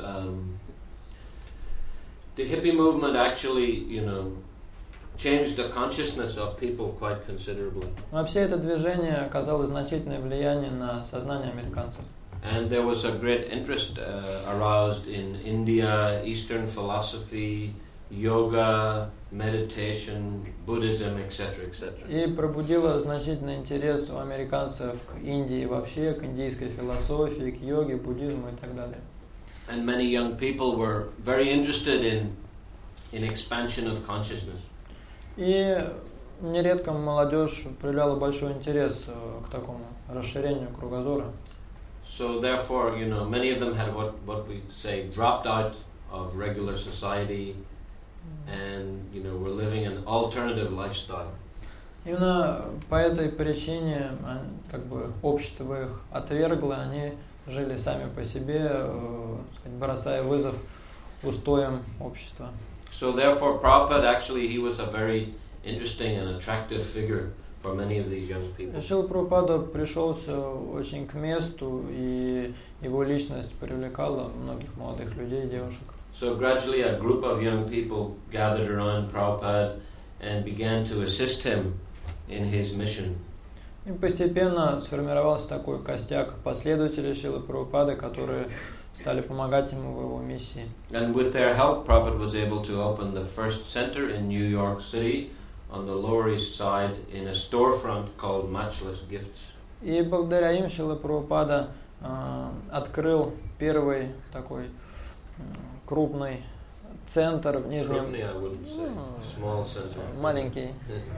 the hippie movement actually, changed the consciousness of people quite considerably. Вообще это движение оказало значительное влияние на сознание американцев. And there was a great interest aroused in India, Eastern philosophy, yoga, meditation, Buddhism, etc., etc. И пробудило значительный интерес у американцев к Индии вообще, к индийской философии, к йоге, буддизму и так далее. And many young people were very interested in expansion of consciousness. И нередко молодежь проявляла большой интерес к такому расширению кругозора. So therefore, many of them had what we say dropped out of regular society, and were living an alternative lifestyle. Именно по этой причине, общество их отвергло, они жили сами по себе, бросая вызов устоям общества. So therefore, Prabhupada actually, he was a very interesting and attractive figure for many of these young people. Шрила Прабхупада пришелся очень к месту, и его личность привлекала многих молодых людей и девушек. So gradually, a group of young people gathered around Prabhupada and began to assist him in his mission. И постепенно сформировался такой костяк последователей Шрилы Прабхупады, которые стали помогать ему в его миссии. And with their help, Prabhupada was able to open the first center in New York City on the Lower East Side in a storefront called Matchless Gifts. И благодаря им Шрила Прабхупада открыл первый такой крупный центр в Нижнем... Крупный, I wouldn't say. Small center. Маленький.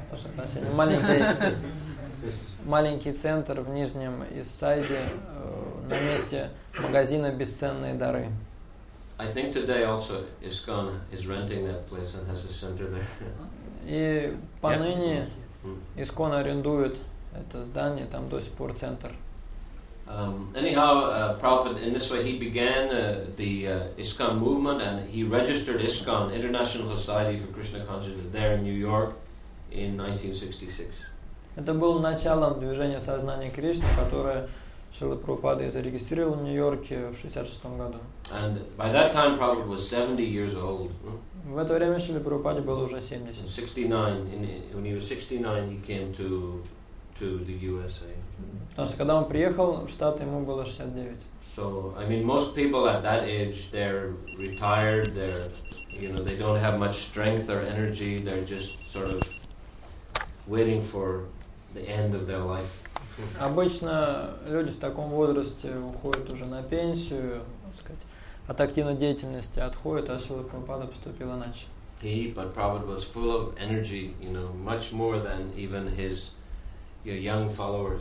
Маленький центр в Нижнем Ист-Сайде на месте магазина «Бесценные дары». I think today also ISKCON is renting that place and has a center there. И поныне ИСККОН арендует это здание, там до сих пор центр. Anyhow, Prabhupada, in this way, he began the ISKCON movement, and he registered ISKCON, International Society for Krishna Consciousness, there in New York in 1966. Это было началом движения сознания Кришны, которое Шрила Прабхупада зарегистрировал в Нью-Йорке в 1966 году. And by that time, Prabhupada was 70 years old. В это время Шриле Прабхупаде было уже 70. 69. When he was 69, he came to the USA. Потому что когда он приехал в Штаты, ему было 69. So, I mean, most people at that age, they're retired, they don't have much strength or energy, they're just sort of waiting for the end of their life. Обычно люди в таком возрасте уходят уже на пенсию, так сказать, от активной деятельности отходят, а Шрила Прабхупада поступил иначе. But Prabhupada was full of energy, much more than even his young followers.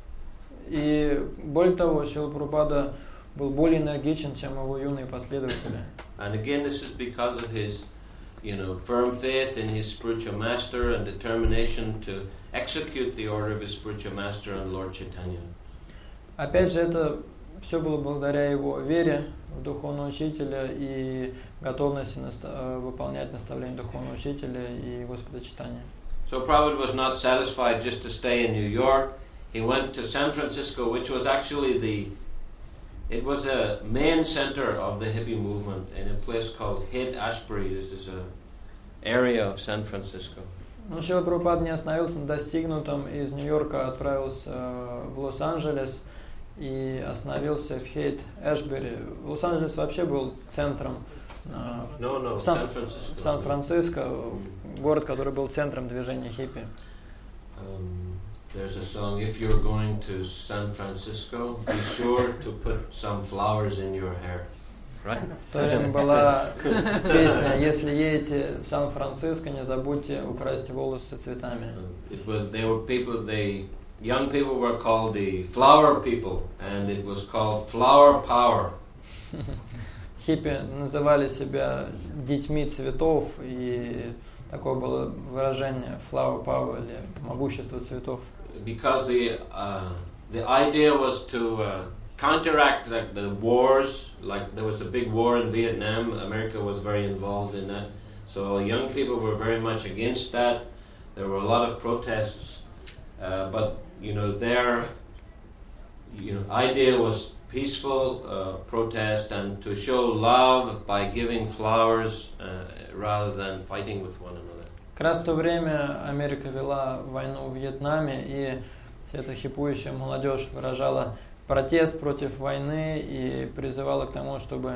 И более того, Шрила Прабхупада был более энергичен, чем его юные последователи. And again, this is because of his, firm faith in his spiritual master and determination to execute the order of his spiritual master and Lord Chaitanya. Опять же, это все было благодаря его вере в духовного учителя и готовности выполнять наставления духовного учителя и Господа Чайтаньи. So Prabhupada was not satisfied just to stay in New York. He went to San Francisco, which was actually it was a main center of the hippie movement in a place called Haight-Ashbury. This is an area of San Francisco. Но Шрила Прабхупада не остановился на достигнутом, из Нью-Йорка отправился в Лос-Анджелес и остановился в Хейт-Эшбери. Лос-Анджелес вообще был центром Сан-Франциско, город, который был центром движения хиппи. There's a song, if you're going to San Francisco, be sure to put some flowers in your hair. Right? В то время была песня, если едете в Сан-Франциско, не забудьте украсить волосы цветами. Young people were called the flower people, and it was called flower power. Хиппи называли себя детьми цветов, и такое было выражение flower power, или могущество цветов. Because the idea was to counteract the wars, like there was a big war in Vietnam. America was very involved in that, so young people were very much against that. There were a lot of protests, but their idea was peaceful protest and to show love by giving flowers rather than fighting with one another. Как раз в то время Америка вела войну в Вьетнаме, и вся эта хипующая молодежь выражала протест против войны и призывала к тому, чтобы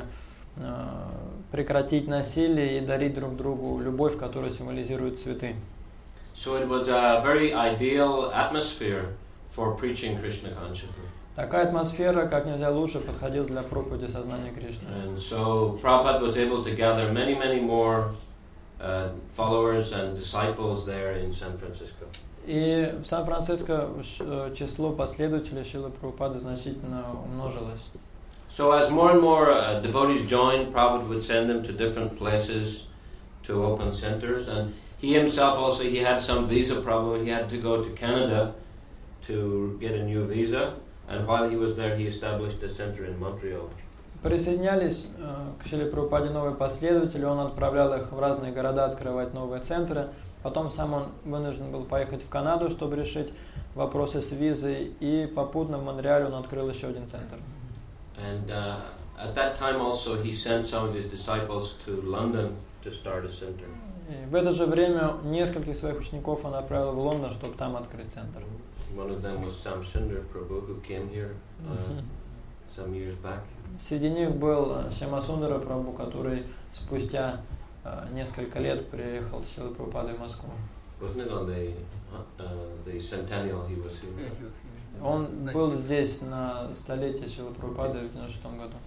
прекратить насилие и дарить друг другу любовь, которая символизирует цветы. So it was a very ideal atmosphere for preaching Krishna consciousness. Такая атмосфера, как нельзя лучше, подходила для проповеди сознания Кришны. And so Prabhupada was able to gather many, many more followers and disciples there in San Francisco. И в Сан-Франциско число последователей Шрилы Прабхупады значительно умножилось. So as more and more devotees joined, Prabhupada would send them to different places to open centers, and he himself also, he had some visa problem. He had to go to Canada to get a new visa, and while he was there, he established a center in Montreal. Присоединялись к Шриле Прабхупаде новые последователи, он отправлял их в разные города открывать новые центры. Потом сам он вынужден был поехать в Канаду, чтобы решить вопросы с визой, и попутно в Монреале он открыл еще один центр. And at that time also he sent some of his disciples to London to start a center. И в это же время нескольких своих учеников он отправил в Лондон, чтобы там открыть центр. One of them was Sam Sundar Prabhu, who came here some years back. Среди них был Шьямасундара Прабху, который спустя несколько лет приехал с Шрилой Прабхупадой в Москву. Wasn't it on the centennial he was here? Он был здесь на столетие Шрилы Прабхупады в 1996 году.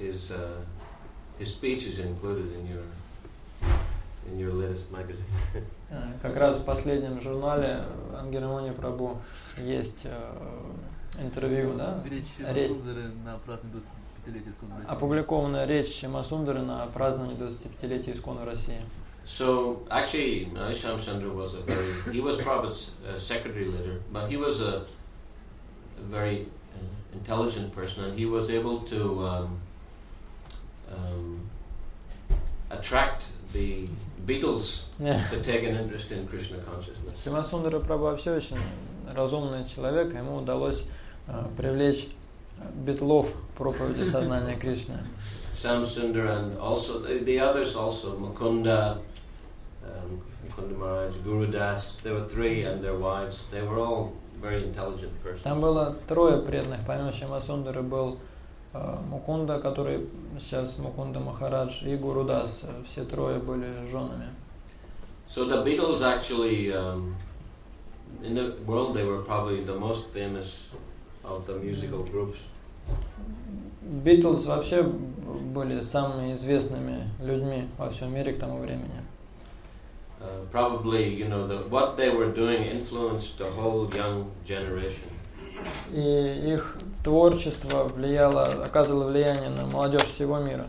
His speech is included in your latest magazine. Как раз в последнем журнале Ангирамани Прабху есть интервью, да? Речь Шьямасундары на праздник 25-летия Искон в России. опубликованная речь Шьямасундары на празднование 25-летия Искон в России. So actually, Shyamsundar was he was Prabhupada's secretary later, but he was a very intelligent person, and he was able to attract the Beatles to take an interest in Krishna consciousness. Шьямасундара Прабху вообще очень разумный человек, ему удалось привлечь Битлов к проповеди сознания Кришны. Shyamsundar and also the others also, Mukunda Maharaj, Guru Das, there were three and their wives. They were all very intelligent persons. Там было трое преданных, помимо Шьямасундары был Мукунда, который сейчас Мукунда Махарадж, и Гуру Дас, все трое были женами. So the Beatles actually, in the world, they were probably the most famous of the musical groups. Beatles вообще были самыми известными людьми во всем мире к тому времени. Probably, what they were doing influenced the whole young generation. И их творчество оказывало влияние на молодежь всего мира.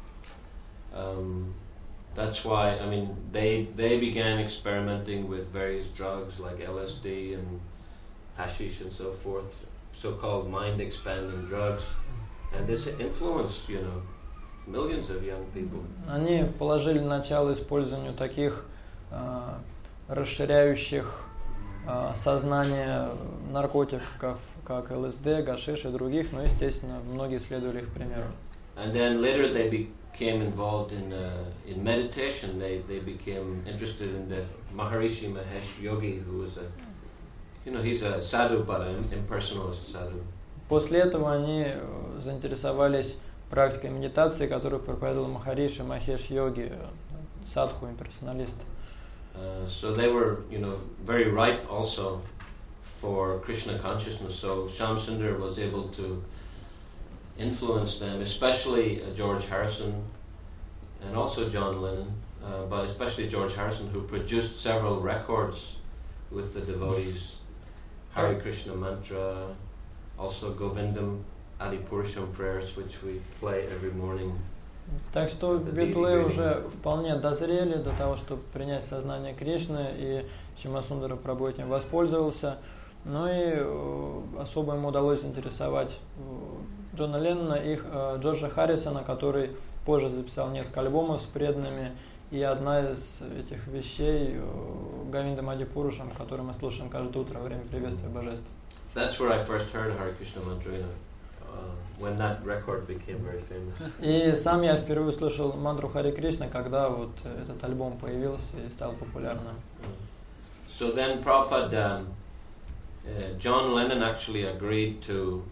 That's why, they began experimenting with various drugs like LSD and hashish and so forth, so-called mind-expanding drugs, and this influenced, millions of young people. Они положили начало использованию таких расширяющих сознание наркотиков, как ЛСД, гашиш и других, но, естественно, многие следовали их примеру. And then later they became involved in meditation. They became interested in the Maharishi Mahesh Yogi, who was he's a sadhu, but an impersonalist sadhu. После этого они заинтересовались практикой медитации, которую проповедовал Махариши Махеш Йоги, садху, имперсоналист. So they were, very ripe also for Krishna consciousness. So Shyamsundar was able to influence them, especially George Harrison and also John Lennon, but especially George Harrison, who produced several records with the devotees, Hare Krishna Mantra, also Govindam, Adi Purusham prayers, which we play every morning. Так что Битлы уже вполне дозрели до того, чтобы принять сознание Кришны, и Шьямасундара Прабху этим воспользовался. Ну и особо ему удалось заинтересовать Джона Леннона и Джорджа Харрисона, который позже записал несколько альбомов с преданными, и одна из этих вещей Говиндам Ади Пурушам, который мы слушаем каждое утро во время приветствия божеств. That's where I first heard Hare Krishna Mantra, when that record became very famous. И сам я впервые услышал мантру Харе Кришна, когда вот этот альбом появился и стал популярным. So then Prabhupada, John Lennon actually agreed to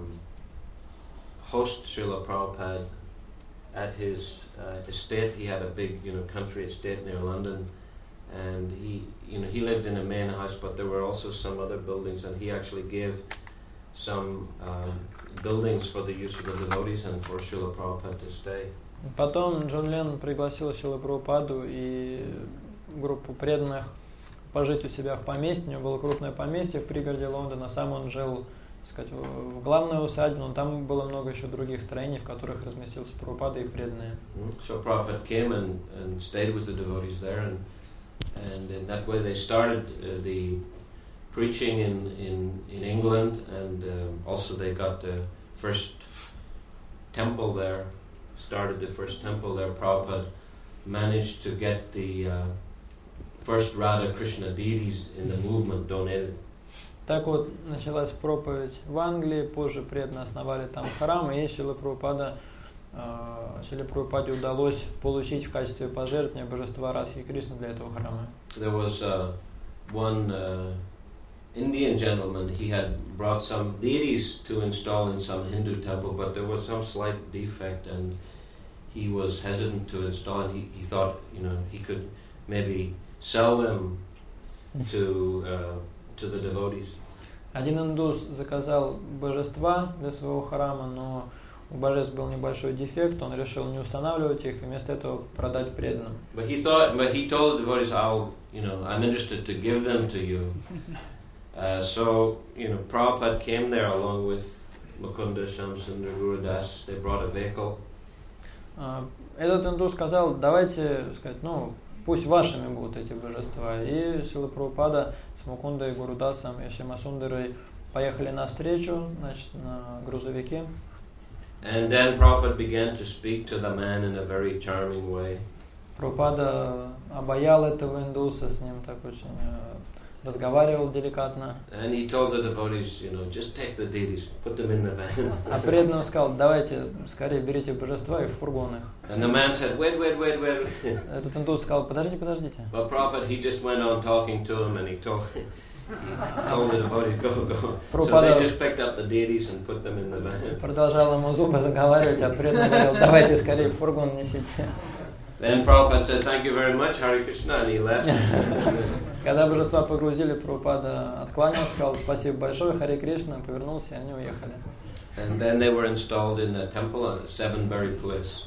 host Srila Prabhupada at his estate. He had a big, country estate near London, and he lived in a main house, but there were also some other buildings, and he actually gave some buildings for the use of the devotees and for Srila Prabhupada to stay. Потом Джон Леннон пригласил Шрилу Прабхупаду и группу преданных пожить у себя в поместье. У него было крупное поместье в пригороде Лондона. Сам он жил, так сказать, в главной усадьбе, но там было много еще других строений, в которых разместился Прабхупада и преданные. So Prabhupada came and stayed with the devotees there, and in that way they started the preaching in England, and also they got the first temple there, started the first temple there. Prabhupada managed to get the first Radha Krishna deities in the movement donated. Так вот началась проповедь в Англии, позже преданные основали там храм, и Шриле Прабхупаде удалось получить в качестве пожертвования божества Радхи и Кришны для этого храма. There was one Indian gentleman, he had brought some deities to install in some Hindu temple, but there was some slight defect and he was hesitant to install it. He thought, he could maybe sell them to the devotees. Один индус заказал божества для своего храма, но у божеств был небольшой дефект, он решил не устанавливать их и вместо этого продать преданным. But he told the devotees, I'm interested to give them to you. So, Prabhupada came there along with Mukunda, Shamsundar, Guru Das, they brought a vehicle. Этот индус сказал, давайте, сказать, пусть вашими будут эти божества. И Шрила Прабхупада с Мукундой, Гурудасом и Шьямасундарой поехали навстречу, значит, на грузовике. And then Prabhupada began to speak to the man in a very charming way. Прабхупада обаял этого индуса, с ним так очень разговаривал деликатно. And he told the devotees, just take the deities, put them in the van. А преданным сказал, давайте скорее берите божества и в фургон их. And the man said, wait. Этот индус сказал, подождите. But Prabhupada, he just went on talking to him and he told the devotees, go. So they just picked up the deities and put them in the van. Продолжал ему зубы заговаривать, а преданный говорил, давайте скорее в фургон несите. Then Prabhupada said, thank you very much, Hare Krishna, and he left. Когда божества погрузили, Прабхупада откланялся, сказал спасибо большое, Харе Кришна, повернулся, и они уехали. And then they were installed in the temple at Seven-Berry Place.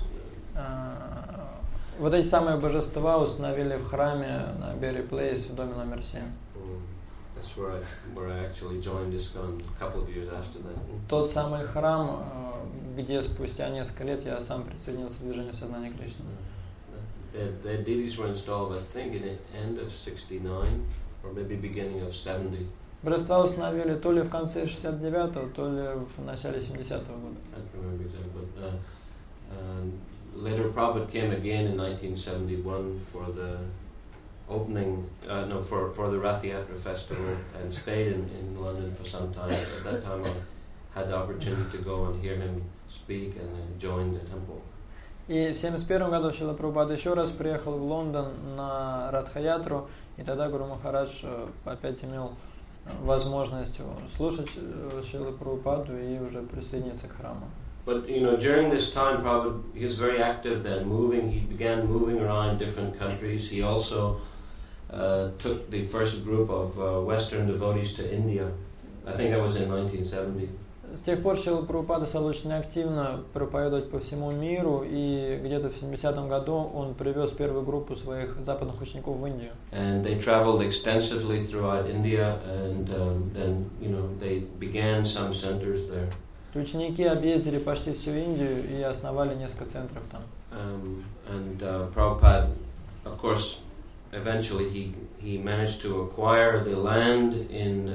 Вот эти самые божества установили в храме на Berry Place в доме номер 7. That's where I actually joined ISKCON a couple of years after that. Тот самый храм, где спустя несколько лет я сам присоединился к движению сознания Кришны. The deities were installed, I think, in the end of 69 or maybe beginning of 70. Божества установили то ли в конце 69-го, то ли в начале 70-го года. I don't remember exactly, but later Prabhupada came again in 1971 for the opening, for the Rath Yatra festival and stayed in London for some time. At that time I had the opportunity to go and hear him speak and then join the temple. И в 1971 году Шрила Прабхупада еще раз приехал в Лондон на Радха-ятру, и тогда Гуру Махарадж опять имел возможность слушать Шрилу Прабхупаду и уже присоединиться к храму. But during this time, Prabhupada, he was very active then, he began moving around different countries. He also took the first group of Western devotees to India. I think that was in 1970. С тех пор Шрила Прабхупада стал очень активно проповедовать по всему миру, и где-то в 70-м году он привез первую группу своих западных учеников в Индию. And they traveled extensively throughout India, and then they began some centers there. Ученики объездили почти всю Индию и основали несколько центров там. And Prabhupada, of course, eventually he managed to acquire the land in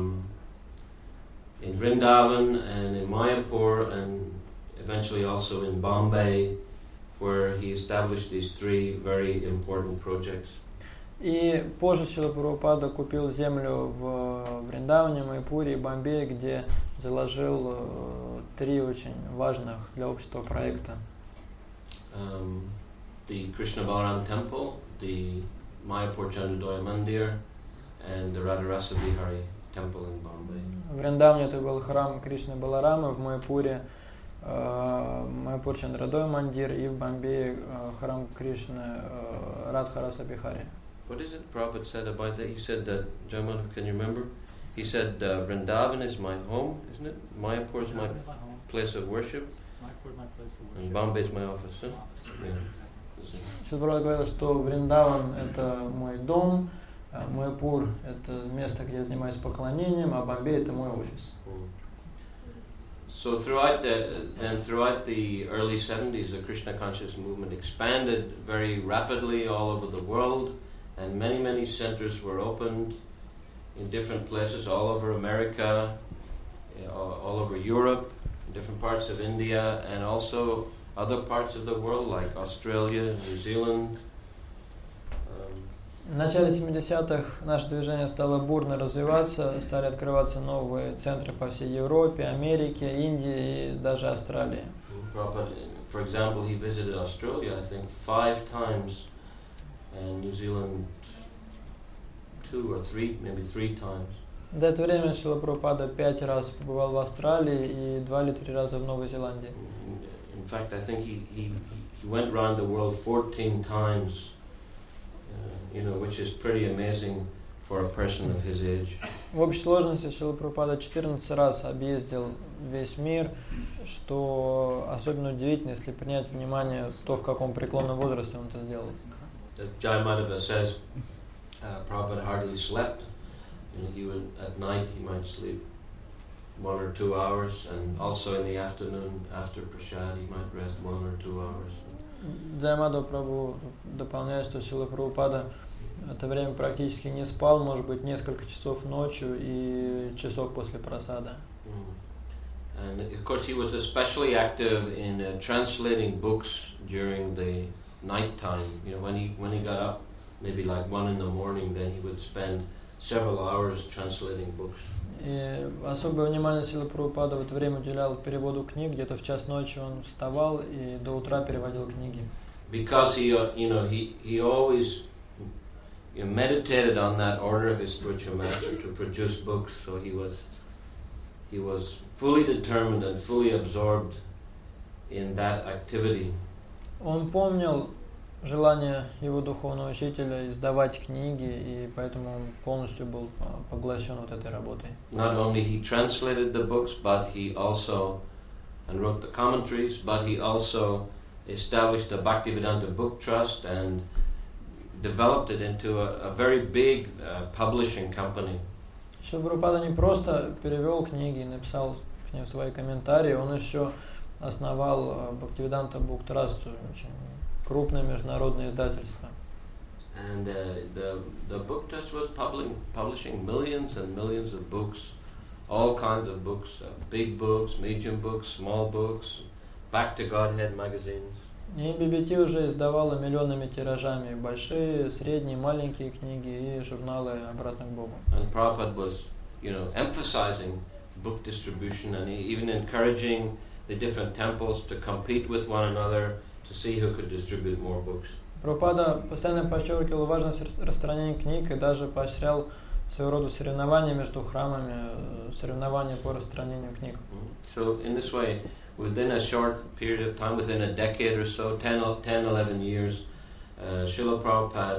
Vrindavan and in Mayapur and eventually also in Bombay, where he established these three very important projects. И позже Шрила Прабхупада купил землю в Вриндаване, Майпуре и Бомбее, где заложил три очень важных для общества проекта. The Krishna Balaram Temple, the Mayapur Chandradoya Mandir, and the Radharasa Vihari Temple in Bombay. В Вриндаване это был храм Кришны Баларамы, в Майпуре Майпур Чандрадой Мандир и в Бомбее храм Кришны Радхараса Бихари. What is it Prabhupada said about that? He said that, Jayamadeva, can you remember? He said Vrindavan is my home, isn't it? Mayapur is my place of worship. Mayapur is my place of worship. And Bombay is my office. Huh? Шрила говорил, что Вриндаван это мой дом, Майпур это место, где я занимаюсь поклонением, а Бомбей это мой офис. So throughout the early 70s, the Krishna conscious movement expanded very rapidly all over the world, and many centers were opened in different places all over America, all over Europe, different parts of India, and also other parts of the world like Australia, New Zealand. В начале 70-х наше движение стало бурно развиваться, стали открываться новые центры по всей Европе, Америке, Индии и даже Австралии. For example, he visited Australia, I think, 5 times, and New Zealand 2 or 3, maybe 3 times. До этого времени Шрила Прабхупада 5 раз побывал в Австралии и 2 или 3 раза в Новой Зеландии. In fact, I think he went around the world 14 times. Which is pretty amazing for a person of his age. В общей сложности Шрила Прабхупада 14 раз объездил весь мир, что особенно удивительно, если принять внимание то, в каком преклонном возрасте он это сделал. Jayamadeva says, Prabhupada hardly slept. He would, at night he might sleep 1 or 2 hours, and also in the afternoon after prasad he might rest 1 or 2 hours. Джаймадха Прабху дополняет, что Шрила Прабхупада это время практически не спал, может быть, несколько часов ночью и часок после прасада. And of course he was especially active in translating books during the night time. You know, when he got up, maybe like 1 in the morning, then he would spend several hours translating books. И особое внимание Шрила Прабхупада в это время уделял переводу книг. Где-то в час ночи он вставал и до утра переводил книги. Because he always meditated on that order of his spiritual master to produce books, so he was fully determined and fully absorbed in that activity. Он помнил желание его духовного учителя издавать книги, и поэтому он полностью был поглощен вот этой работой. Not only he translated the books, but he also and wrote the commentaries, but he also established the Bhaktivedanta Book Trust and developed it into a very big publishing company. Шрила Прабхупада не просто перевел книги и написал к ним свои комментарии, он еще основал Bhaktivedanta Book Trust, очень крупное международное издательство. And the book trust was publishing millions and millions of books, all kinds of books, big books, medium books, small books, Back to Godhead magazines. И BBT уже издавала миллионными тиражами большие, средние, маленькие книги и журналы «Обратно к Богу». And Prabhupada was, emphasizing book distribution and even encouraging the different temples to compete with one another to see who could distribute more books. Прабхупада постоянно подчеркивал важность распространения книг и даже поощрял своего рода соревнования между храмами, соревнования по распространению книг. So in this way, within a short period of time, within a decade or so, 10-11 years, Srila Prabhupada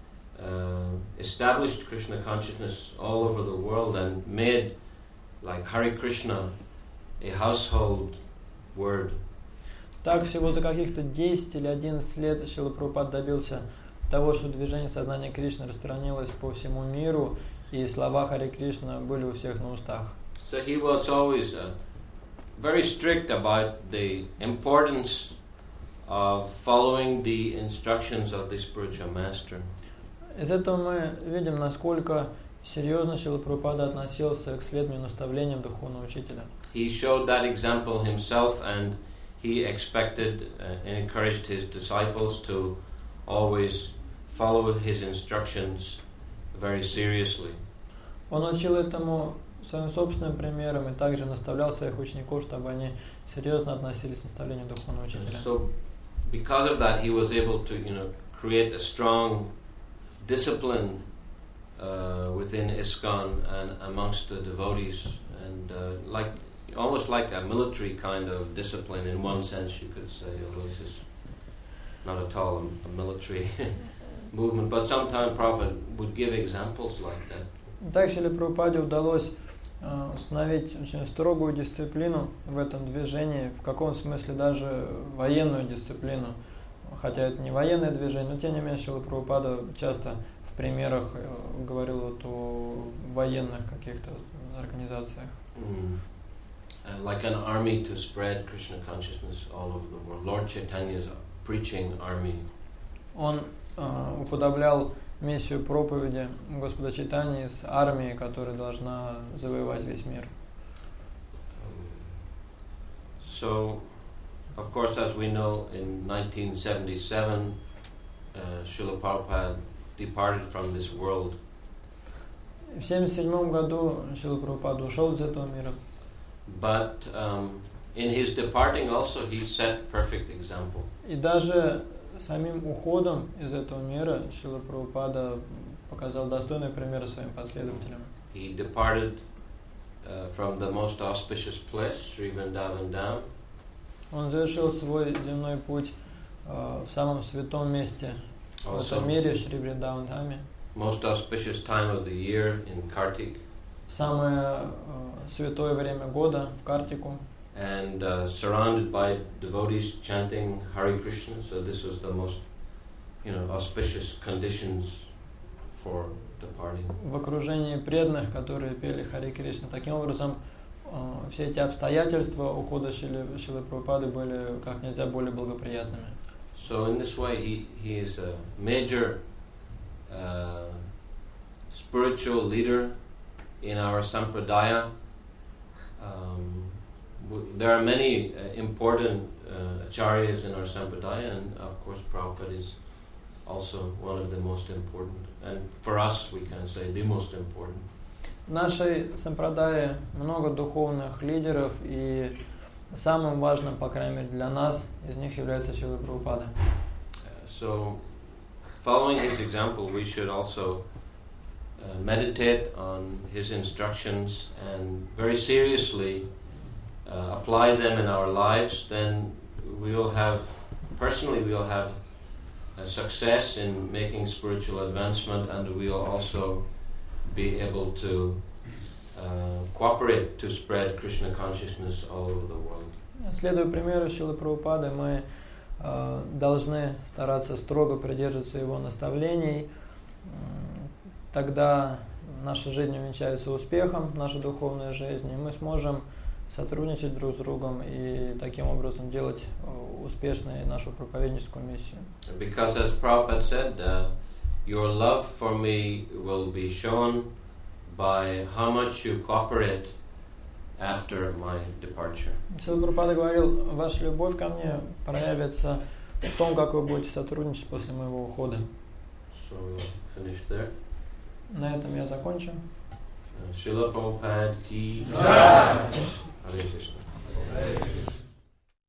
established Krishna consciousness all over the world and made like Hare Krishna a household word. Так, всего за каких-то 10 или 11 лет Шрила Прабхупада добился того, что движение сознания Кришны распространилось по всему миру, и слова Харе Кришна были у всех на устах. So he was always very strict about the importance of following the instructions of the spiritual master. Из этого мы видим, насколько серьезно Шрила Прабхупада относился к следованию наставлениям духовного учителя. He showed that example himself, and he expected and encouraged his disciples to always follow his instructions very seriously. Он учил этому своим собственным примером и также наставлял своих учеников, чтобы они серьезно относились к наставлению духовного учителя. So, because of that, he was able to, create a strong discipline within ISKCON and amongst the devotees, and almost like a military kind of discipline in one sense, you could say, although this is not at all a military movement, but sometimes Prabhupada would give examples like that. Так Шриле Прабхупаде удалось установить очень строгую дисциплину в этом движении, в каком смысле даже военную дисциплину, хотя это не военное движение, но тем не менее Шрила Прабхупада часто в примерах говорил вот о военных каких-то организациях. Like an army to spread Krishna consciousness all over the world. Lord Chaitanya's preaching army. Он уподоблял миссию проповеди Господа Чайтаньи с армией, которая должна завоевать весь мир. So, of course, as we know, in 1977, Srila Prabhupada departed from this world. В 1977 году Шрила Прабхупада ушел из этого мира. But in his departing also he set perfect example. И даже самим уходом из этого мира Шрила Прабхупада показал достойный пример своим последователям. He departed from the most auspicious place, Sri Vrindavan Dham. Он завершил свой земной путь в самом святом месте в этом мире, Шри Вриндаван Dhаме. Most auspicious time of the year in Kartik. Самое святое время года в Картику. And surrounded by devotees chanting Hare Krishna, so this was the most, auspicious conditions for departing. В окружении преданных, которые пели Харе Кришна. Таким образом, все эти обстоятельства ухода Шрилы Прабхупады были как нельзя более благоприятными. So in this way, he is a major spiritual leader in our sampradaya. There are many important acharyas in our sampradaya, and of course Prabhupada is also one of the most important. And for us, we can say the most important. В нашей сампрадае много духовных лидеров, и самым важным, по крайней мере для нас, из них является Шрила Прабхупада. So, following his example, we should also meditate on his instructions and very seriously apply them in our lives. Then we will have success in making spiritual advancement, and we will also be able to cooperate to spread Krishna consciousness all over the world. Следуя примеру Шрилы Прабхупады, мы должны стараться строго придерживаться его наставлений. Тогда наша жизнь увенчается успехом, наша духовная жизнь, и мы сможем сотрудничать друг с другом и таким образом делать успешной нашу проповедническую миссию. Because as Prabhupada said, your love for me will be shown by how much you cooperate after my departure. Шрила Прабхупада говорил, ваша любовь ко мне проявится в том, как вы будете сотрудничать после моего ухода. So we'll finish there. На этом я закончу. Srila Prabhupada ki Jai. Hare Krishna.